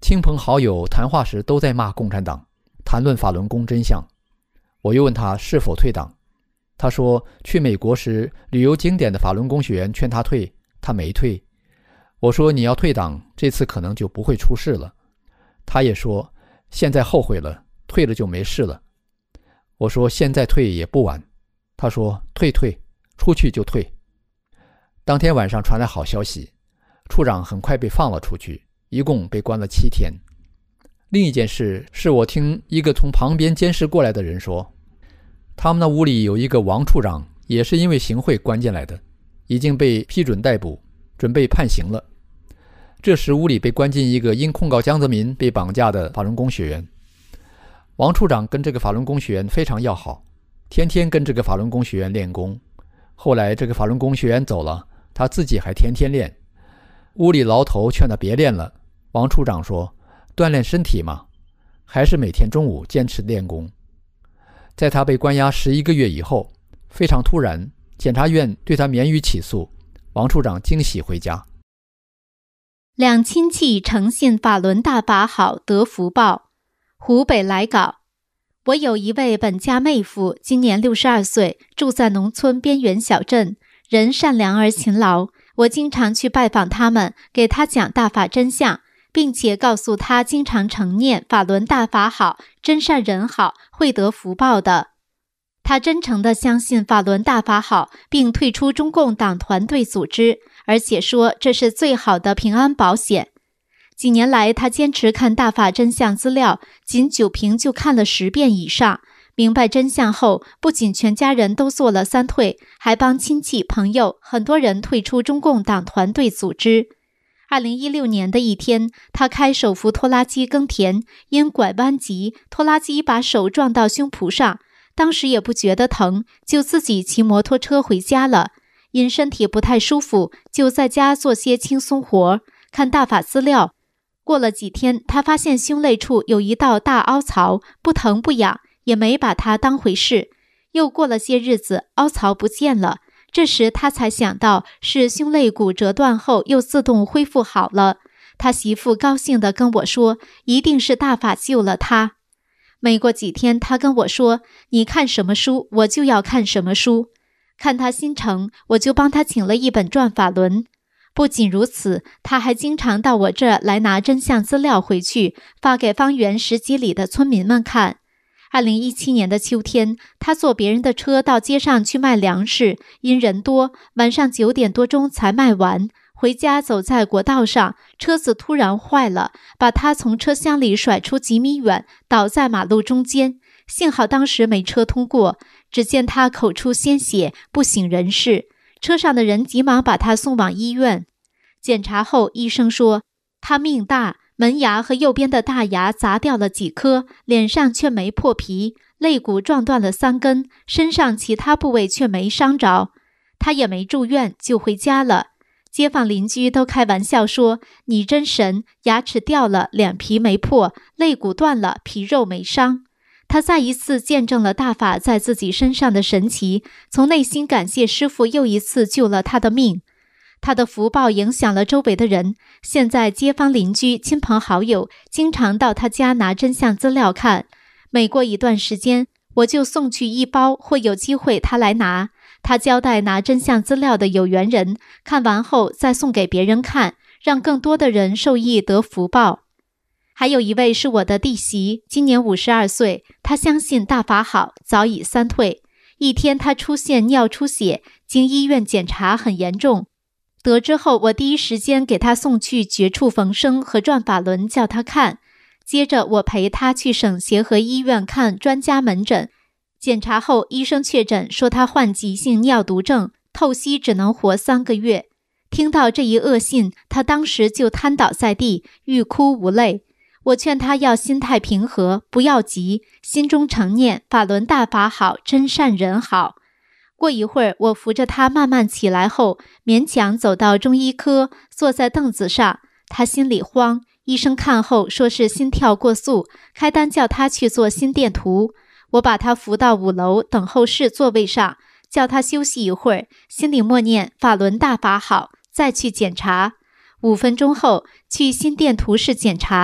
亲朋好友谈话时都在骂共产党，谈论法轮功真相。我又问他是否退党，他说去美国时旅游景点的法轮功学员劝他退，他没退。我说你要退党，这次可能就不会出事了。他也说现在后悔了，退了就没事了。我说现在退也不晚。他说退退，出去就退。当天晚上传来好消息，处长很快被放了出去，一共被关了七天。另一件事是我听一个从旁边监视过来的人说，他们那屋里有一个王处长，也是因为行贿关进来的，已经被批准逮捕，准备判刑了。这时屋里被关进一个因控告江泽民被绑架的法轮功学员。王处长跟这个法轮功学员非常要好，天天跟这个法轮功学员练功。后来这个法轮功学员走了，他自己还天天练。屋里牢头劝他别练了，王处长说锻炼身体嘛，还是每天中午坚持练功。在他被关押十一个月以后，非常突然，检察院对他免予起诉，王处长惊喜回家。 两亲戚诚信法轮大法好得福报。湖北来稿，我有一位本家妹夫，今年六十二岁，住在农村边缘小镇，人善良而勤劳。我经常去拜访他们，给他讲大法真相，并且告诉他经常承念法轮大法好，真善人好，会得福报的。他真诚地相信法轮大法好，并退出中共党团队组织，而且说这是最好的平安保险。几年来，他坚持看大法真相资料，仅九评就看了十遍以上。明白真相后，不仅全家人都做了三退，还帮亲戚朋友很多人退出中共党团队组织。二零一六年的一天，他开手扶拖拉机耕田，因拐弯急，拖拉机把手撞到胸脯上，当时也不觉得疼，就自己骑摩托车回家了。因身体不太舒服，就在家做些轻松活，看大法资料。过了几天，他发现胸肋处有一道大凹槽，不疼不痒，也没把它当回事。又过了些日子，凹槽不见了，这时他才想到是胸肋骨折断后又自动恢复好了。他媳妇高兴地跟我说，一定是大法救了他。没过几天，他跟我说，你看什么书，我就要看什么书。看他心诚，我就帮他请了一本转法轮。不仅如此，他还经常到我这儿来拿真相资料回去，发给方圆十几里的村民们看。二零一七年的秋天，他坐别人的车到街上去卖粮食，因人多，晚上九点多钟才卖完。回家走在国道上，车子突然坏了，把他从车厢里甩出几米远，倒在马路中间。幸好当时没车通过，只见他口出鲜血，不省人事。车上的人急忙把他送往医院。检查后，医生说他命大，门牙和右边的大牙砸掉了几颗，脸上却没破皮，肋骨撞断了三根，身上其他部位却没伤着。他也没住院，就回家了。街坊邻居都开玩笑说，你真神，牙齿掉了，脸皮没破，肋骨断了，皮肉没伤。他再一次见证了大法在自己身上的神奇，从内心感谢师父又一次救了他的命。他的福报影响了周围的人，现在街坊邻居、亲朋好友经常到他家拿真相资料看。每过一段时间，我就送去一包，或有机会他来拿。他交代拿真相资料的有缘人，看完后再送给别人看，让更多的人受益得福报。还有一位是我的弟媳，今年五十二岁，她相信大法好，早已三退。一天她出现尿出血，经医院检查很严重。得知后，我第一时间给她送去绝处逢生和转法轮叫她看。接着我陪她去省协和医院看专家门诊。检查后，医生确诊说她患急性尿毒症，透析只能活三个月。听到这一恶信，她当时就瘫倒在地，欲哭无泪。我劝他要心态平和，不要急，心中诚念法轮大法好，真善人好。过一会儿，我扶着他慢慢起来后，勉强走到中医科，坐在凳子上。他心里慌，医生看后说是心跳过速，开单叫他去做心电图。我把他扶到五楼等候室座位上，叫他休息一会儿，心里默念法轮大法好，再去检查。五分钟后去心电图室检查，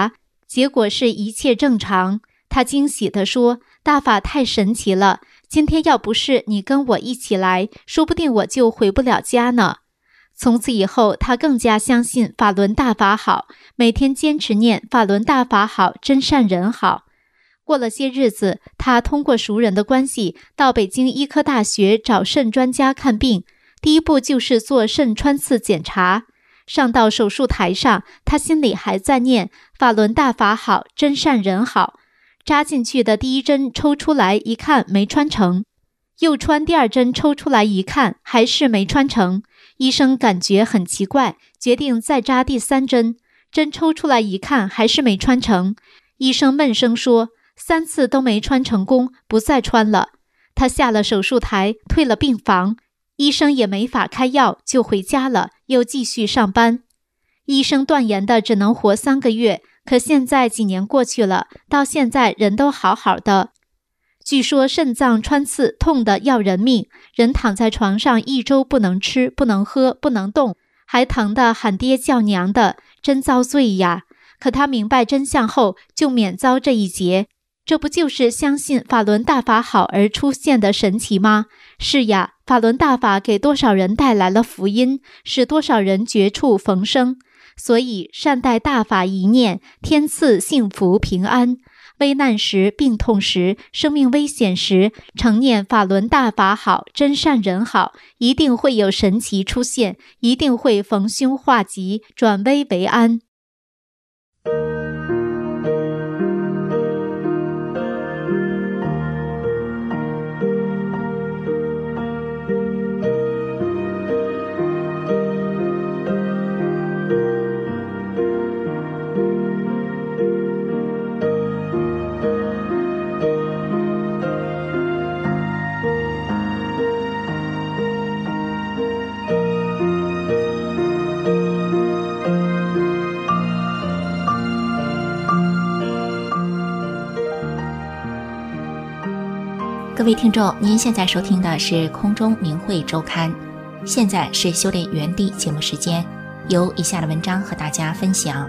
结果是一切正常。他惊喜地说，大法太神奇了，今天要不是你跟我一起来，说不定我就回不了家呢。从此以后，他更加相信法轮大法好，每天坚持念法轮大法好，真善人好。过了些日子，他通过熟人的关系到北京医科大学找肾专家看病，第一步就是做肾穿刺检查。上到手术台上，他心里还在念法轮大法好，真善人好。扎进去的第一针抽出来一看没穿成，又穿第二针抽出来一看还是没穿成。医生感觉很奇怪，决定再扎第三针，针抽出来一看还是没穿成。医生闷声说，三次都没穿成功，不再穿了。他下了手术台，退了病房，医生也没法开药，就回家了，又继续上班。医生断言的只能活三个月，可现在几年过去了，到现在人都好好的。据说肾脏穿刺痛得要人命，人躺在床上一周不能吃、不能喝、不能动，还疼得喊爹叫娘的，真遭罪呀！可他明白真相后，就免遭这一劫。这不就是相信法轮大法好而出现的神奇吗？是呀，法轮大法给多少人带来了福音，使多少人绝处逢生。所以善待大法一念，天赐幸福平安。危难时、病痛时、生命危险时，常念法轮大法好，真善人好，一定会有神奇出现，一定会逢凶化吉，转危为安。 各位听众，您现在收听的是空中明慧周刊，现在是修炼原地节目时间，由以下的文章和大家分享。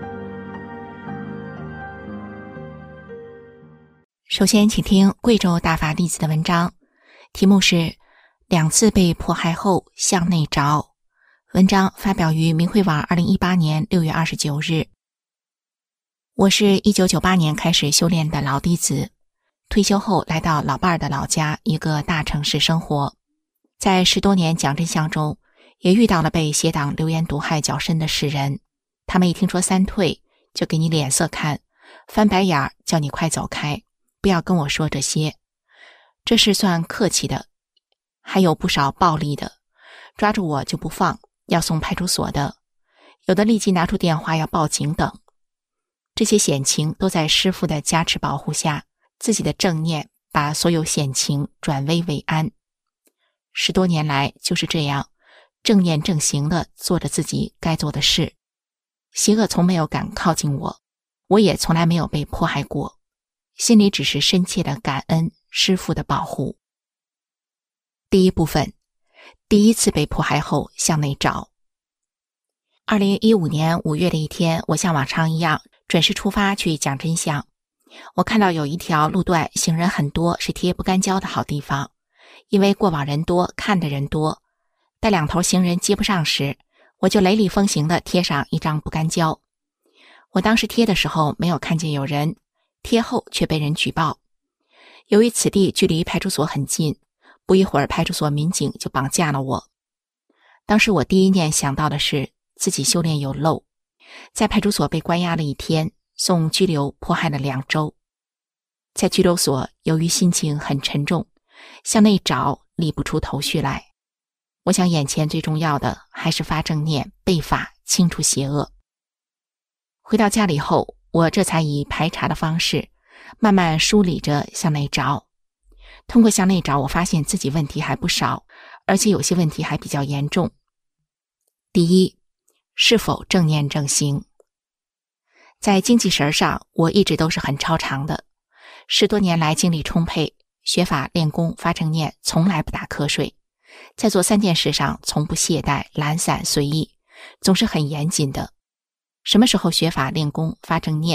首先请听贵州大法弟子的文章，题目是两次被迫害后向内找。文章发表于明慧网二零一八年六月二十九日。我是一九九八年开始修炼的老弟子，退休后来到老伴儿的老家一个大城市生活，在十多年讲真相中，也遇到了被邪党流言毒害较深的世人。他们一听说三退，就给你脸色看，翻白眼儿，叫你快走开，不要跟我说这些。这是算客气的，还有不少暴力的，抓住我就不放，要送派出所的，有的立即拿出电话要报警等。这些险情都在师父的加持保护下，自己的正念把所有险情转危为安。十多年来就是这样，正念正行地做着自己该做的事，邪恶从没有敢靠近我，我也从来没有被迫害过，心里只是深切的感恩师父的保护。第一部分，第一次被迫害后向内找。二零一五年五月的一天，我像往常一样准时出发去讲真相。我看到有一条路段行人很多，是贴不干胶的好地方，因为过往人多，看的人多，待两头行人接不上时，我就雷厉风行地贴上一张不干胶。我当时贴的时候没有看见有人，贴后却被人举报。由于此地距离派出所很近，不一会儿派出所民警就绑架了我。当时我第一念想到的是自己修炼有漏，在派出所被关押了一天，送拘留迫害了两周。在拘留所，由于心情很沉重，向内找理不出头绪来。我想眼前最重要的还是发正念，背法，清除邪恶。回到家里后，我这才以排查的方式慢慢梳理着向内找。通过向内找，我发现自己问题还不少，而且有些问题还比较严重。第一，是否正念正行？在精气神上，我一直都是很超常的。十多年来精力充沛，学法练功发正念，从来不打瞌睡。在做三件事上从不懈怠懒散随意，总是很严谨的。什么时候学法练功发正念，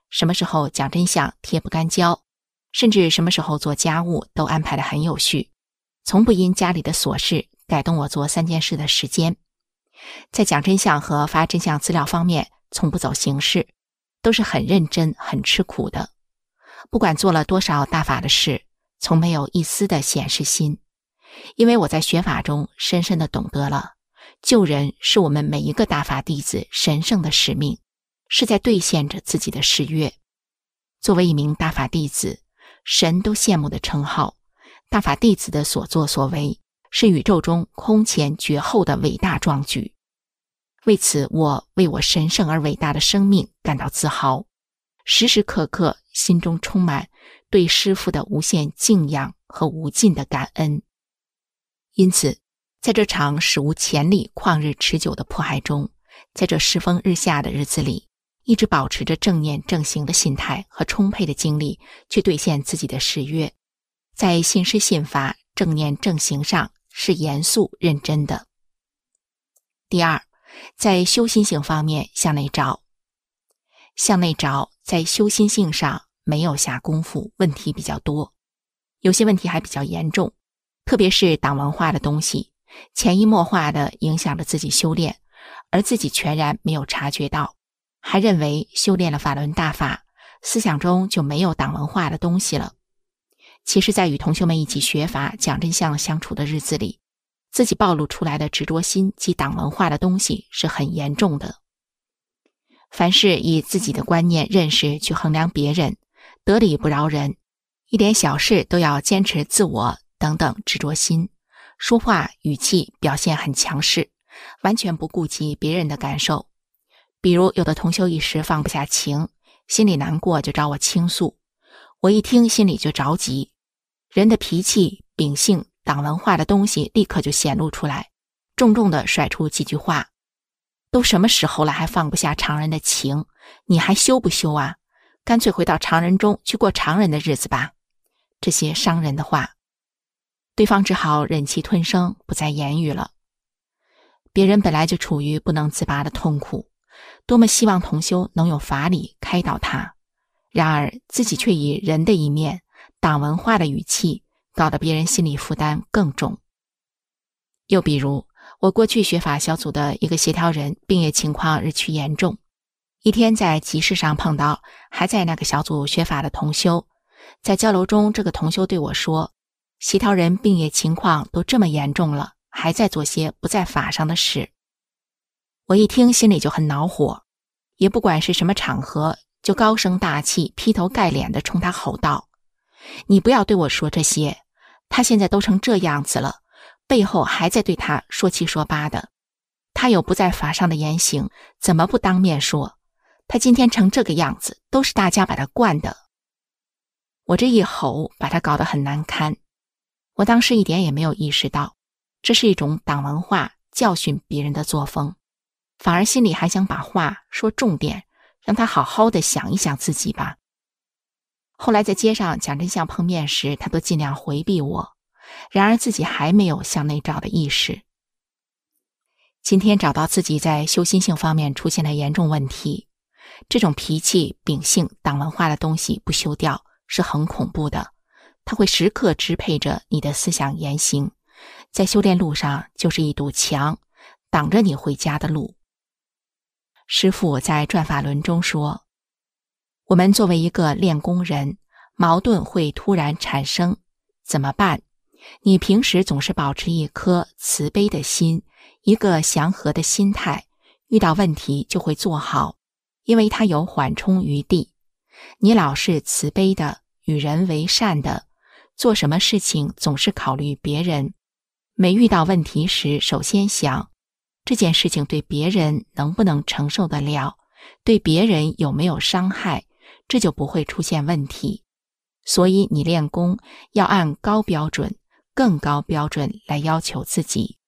什么时候讲真相贴不干胶，甚至什么时候做家务都安排得很有序，从不因家里的琐事改动我做三件事的时间。在讲真相和发真相资料方面从不走形式，都是很认真很吃苦的。不管做了多少大法的事，从没有一丝的显示心。因为我在学法中深深地懂得了，救人是我们每一个大法弟子神圣的使命，是在兑现着自己的誓约。作为一名大法弟子，神都羡慕的称号，大法弟子的所作所为是宇宙中空前绝后的伟大壮举。为此，我为我神圣而伟大的生命感到自豪，时时刻刻心中充满对师父的无限敬仰和无尽的感恩。因此，在这场史无前例旷日持久的迫害中，在这世风日下的日子里，一直保持着正念正行的心态和充沛的精力去兑现自己的誓约，在信师信法正念正行上是严肃认真的。第二，在修心性方面向内找。向内找在修心性上没有下功夫，问题比较多，有些问题还比较严重，特别是党文化的东西，潜移默化地影响着自己修炼，而自己全然没有察觉到，还认为修炼了法轮大法，思想中就没有党文化的东西了。其实在与同学们一起学法讲真相相处的日子里，自己暴露出来的执着心及党文化的东西是很严重的。凡是以自己的观念认识去衡量别人，得理不饶人，一点小事都要坚持自我等等执着心，说话语气表现很强势，完全不顾及别人的感受。比如有的同修一时放不下情，心里难过就找我倾诉，我一听心里就着急，人的脾气秉性党文化的东西立刻就显露出来，重重地甩出几句话：都什么时候了还放不下常人的情，你还修不修啊？干脆回到常人中去过常人的日子吧。这些伤人的话，对方只好忍气吞声，不再言语了。别人本来就处于不能自拔的痛苦，多么希望同修能有法理开导他，然而自己却以人的一面，党文化的语气，搞得别人心理负担更重。又比如我过去学法小组的一个协调人病业情况日趋严重，一天在集市上碰到还在那个小组学法的同修，在交流中这个同修对我说，协调人病业情况都这么严重了，还在做些不在法上的事。我一听心里就很恼火，也不管是什么场合，就高声大气劈头盖脸地冲他吼道：你不要对我说这些，他现在都成这样子了，背后还在对他说七说八的，他有不在法上的言行，怎么不当面说？他今天成这个样子，都是大家把他惯的。我这一吼把他搞得很难堪，我当时一点也没有意识到，这是一种党文化教训别人的作风，反而心里还想把话说重点，让他好好的想一想自己吧。后来在街上讲真相碰面时，他都尽量回避我，然而自己还没有向内找的意识。今天找到自己在修心性方面出现了严重问题，这种脾气秉性党文化的东西不修掉是很恐怖的，它会时刻支配着你的思想言行，在修炼路上就是一堵墙，挡着你回家的路。师父在转法轮中说，我们作为一个练功人，矛盾会突然产生，怎么办？你平时总是保持一颗慈悲的心，一个祥和的心态，遇到问题就会做好，因为它有缓冲余地。你老是慈悲的，与人为善的，做什么事情总是考虑别人，每遇到问题时首先想，这件事情对别人能不能承受得了，对别人有没有伤害，这就不会出现问题。所以你练功要按高标准，更高标准来要求自己。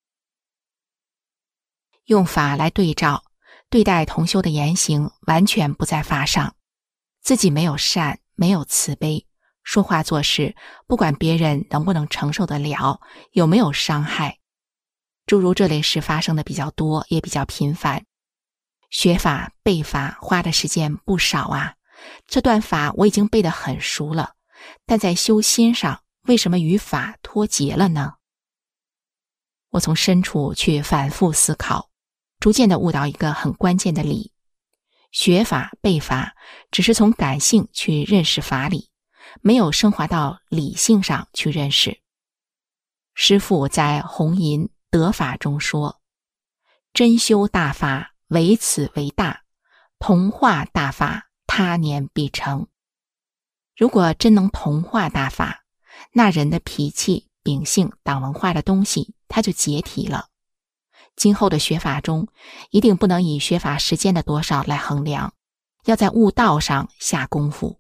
用法来对照，对待同修的言行完全不在法上，自己没有善，没有慈悲，说话做事不管别人能不能承受得了，有没有伤害，诸如这类事发生的比较多，也比较频繁。学法背法花的时间不少啊， 这段法我已经背得很熟了，但在修心上，为什么与法脱节了呢？我从深处去反复思考，逐渐地悟到一个很关键的理：学法背法只是从感性去认识法理，没有升华到理性上去认识。师父在弘淫得法中说，真修大法唯此为大，同化大法他年必成。如果真能同化大法，那人的脾气、秉性、党文化的东西它就解体了。今后的学法中，一定不能以学法时间的多少来衡量，要在悟道上下功夫。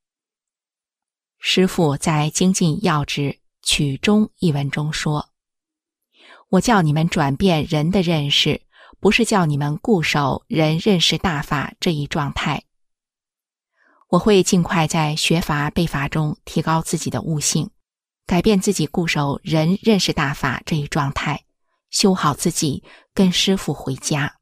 师父在《精进要旨曲中》一文中说，我叫你们转变人的认识，不是叫你们固守人认识大法这一状态。我会尽快在学法背法中提高自己的悟性，改变自己固守人认识大法这一状态，修好自己，跟师父回家。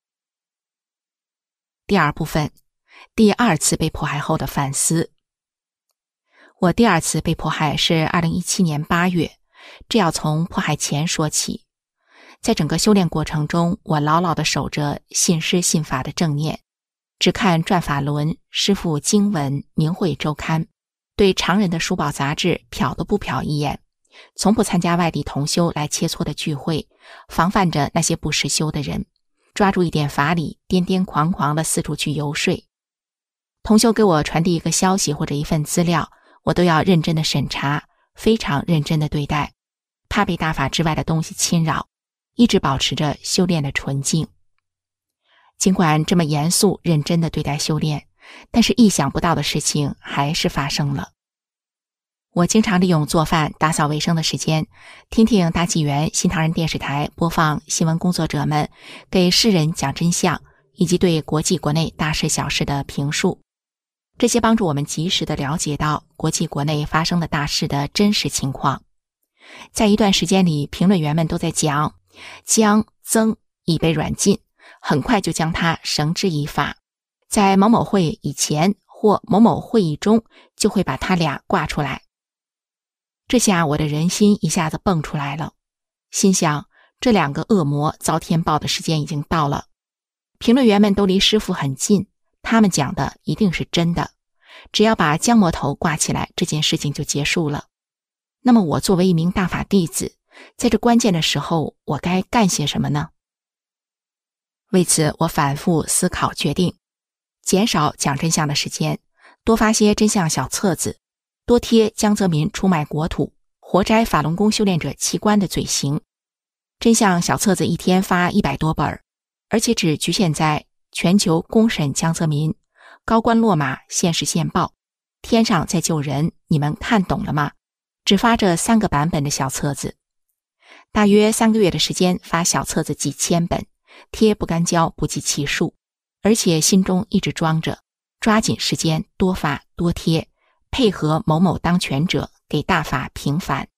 第二部分，第二次被迫害后的反思。我第二次被迫害是二零一七年八月，这要从迫害前说起。在整个修炼过程中，我牢牢地守着信师信法的正念，只看转法轮、师父经文、明慧周刊，对常人的书报杂志瞟都不瞟一眼，从不参加外地同修来切磋的聚会，防范着那些不识修的人，抓住一点法理，颠颠狂狂地四处去游说。同修给我传递一个消息或者一份资料，我都要认真的审查，非常认真的对待，怕被大法之外的东西侵扰，一直保持着修炼的纯净。尽管这么严肃认真的对待修炼，但是意想不到的事情还是发生了。我经常利用做饭、打扫卫生的时间，听听大纪元新唐人电视台播放新闻工作者们给世人讲真相，以及对国际国内大事小事的评述。这些帮助我们及时地了解到国际国内发生的大事的真实情况。在一段时间里，评论员们都在讲将曾已被软禁，很快就将他绳之以法，在某某会以前或某某会议中就会把他俩挂出来。这下我的人心一下子蹦出来了，心想这两个恶魔遭天报的时间已经到了。评论员们都离师父很近，他们讲的一定是真的，只要把姜魔头挂起来，这件事情就结束了。那么我作为一名大法弟子，在这关键的时候，我该干些什么呢？为此，我反复思考，决定减少讲真相的时间，多发些真相小册子，多贴江泽民出卖国土、活摘法轮功修炼者器官的罪行。真相小册子一天发一百多本，而且只局限在全球公审江泽民、高官落马、现世现报、天上在救人，你们看懂了吗？只发这三个版本的小册子，大约三个月的时间发小册子几千本，贴不干胶不计其数，而且心中一直装着抓紧时间多发多贴，配合某某当权者给大法平反。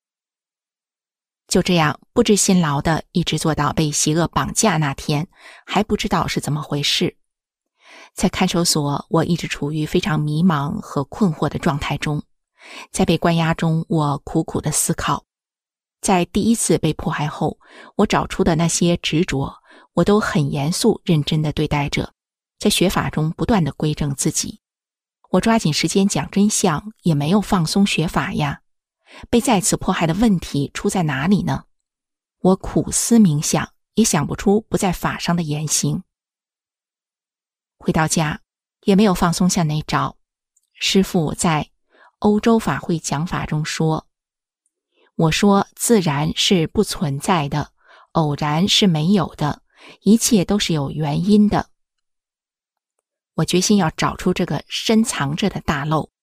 就这样不知辛劳的一直做到被邪恶绑架那天，还不知道是怎么回事。在看守所，我一直处于非常迷茫和困惑的状态中。在被关押中，我苦苦的思考。在第一次被迫害后，我找出的那些执着，我都很严肃认真地对待着，在学法中不断地规正自己。我抓紧时间讲真相，也没有放松学法呀。被再次迫害的问题出在哪里呢？我苦思冥想，也想不出不在法上的言行。回到家，也没有放松向内找。师父在欧洲法会讲法中说，我说自然是不存在的，偶然是没有的，一切都是有原因的。我决心要找出这个深藏着的大漏。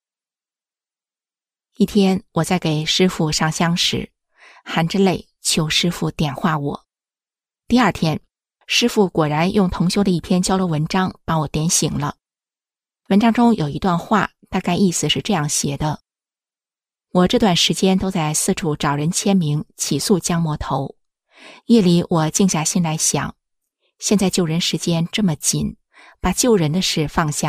一天，我在给师父上香时，含着泪求师父点化我。第二天，师父果然用同修的一篇交流文章把我点醒了。文章中有一段话，大概意思是这样写的：我这段时间都在四处找人签名起诉江魔头。夜里我静下心来想，现在救人时间这么紧，把救人的事放下，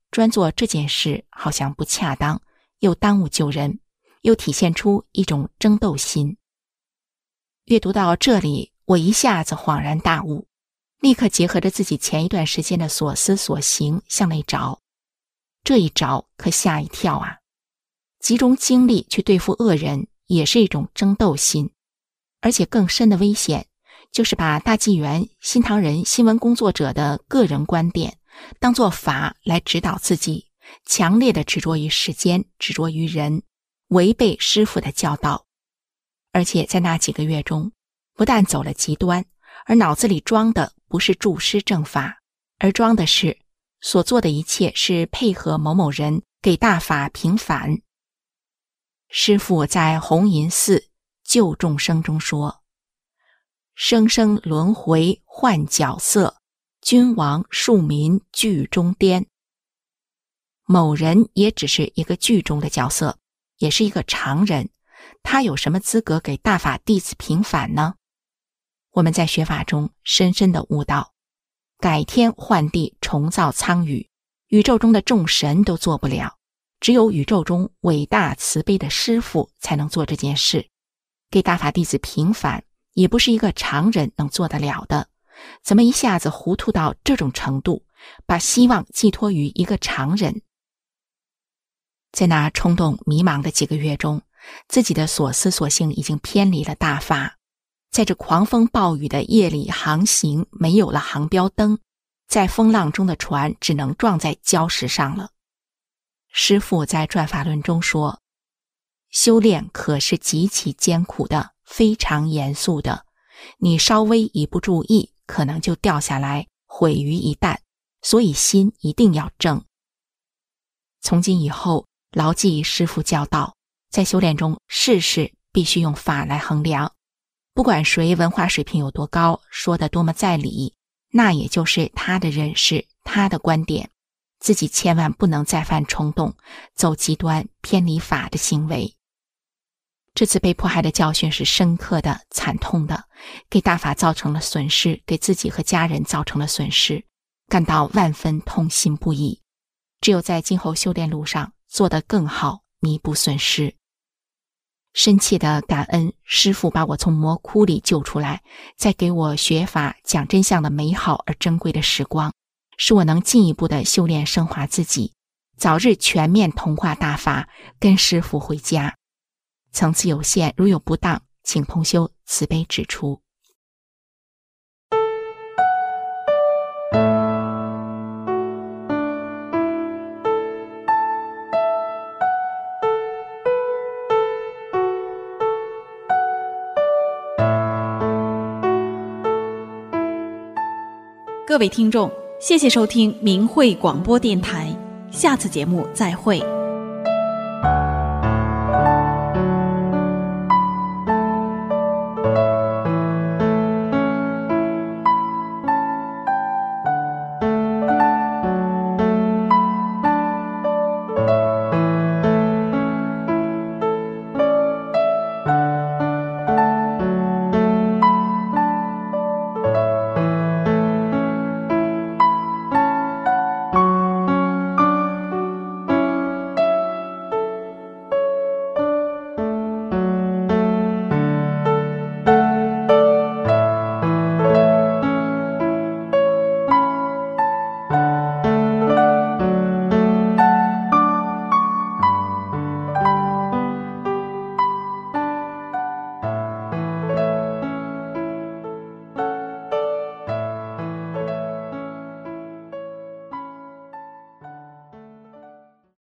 专做这件事好像不恰当，又耽误救人，又体现出一种争斗心。阅读到这里，我一下子恍然大悟，立刻结合着自己前一段时间的所思所行向内找。这一找可吓一跳啊！集中精力去对付恶人，也是一种争斗心，而且更深的危险，就是把大纪元、新唐人新闻工作者的个人观点当作法来指导自己，强烈的执着于时间，执着于人，违背师父的教导。而且在那几个月中，不但走了极端，而脑子里装的不是注师正法，而装的是所做的一切是配合某某人给大法平反。师父在红银寺救众生中说，生生轮回换角色，君王庶民剧中颠。某人也只是一个剧中的角色，也是一个常人，他有什么资格给大法弟子平反呢？我们在学法中深深地悟到，改天换地重造苍宇，宇宙中的众神都做不了，只有宇宙中伟大慈悲的师父才能做这件事。给大法弟子平反，也不是一个常人能做得了的。怎么一下子糊涂到这种程度，把希望寄托于一个常人？在那冲动迷茫的几个月中，自己的所思所行已经偏离了大法。在这狂风暴雨的夜里航行，没有了航标灯，在风浪中的船只能撞在礁石上了。师父在转法论中说，修炼可是极其艰苦的，非常严肃的，你稍微一不注意，可能就掉下来，毁于一旦，所以心一定要正。从今以后，牢记师父教导，在修炼中事事必须用法来衡量，不管谁文化水平有多高，说得多么在理，那也就是他的认识，他的观点，自己千万不能再犯冲动，走极端偏离法的行为。这次被迫害的教训是深刻的、惨痛的，给大法造成了损失，给自己和家人造成了损失，感到万分痛心不已。只有在今后修炼路上做得更好，弥补损失。深切的感恩师父把我从魔窟里救出来，再给我学法讲真相的美好而珍贵的时光，使我能进一步的修炼升华自己，早日全面同化大法，跟师父回家。层次有限，如有不当，请同修慈悲指出。 各位听众，谢谢收听明慧广播电台，下次节目再会。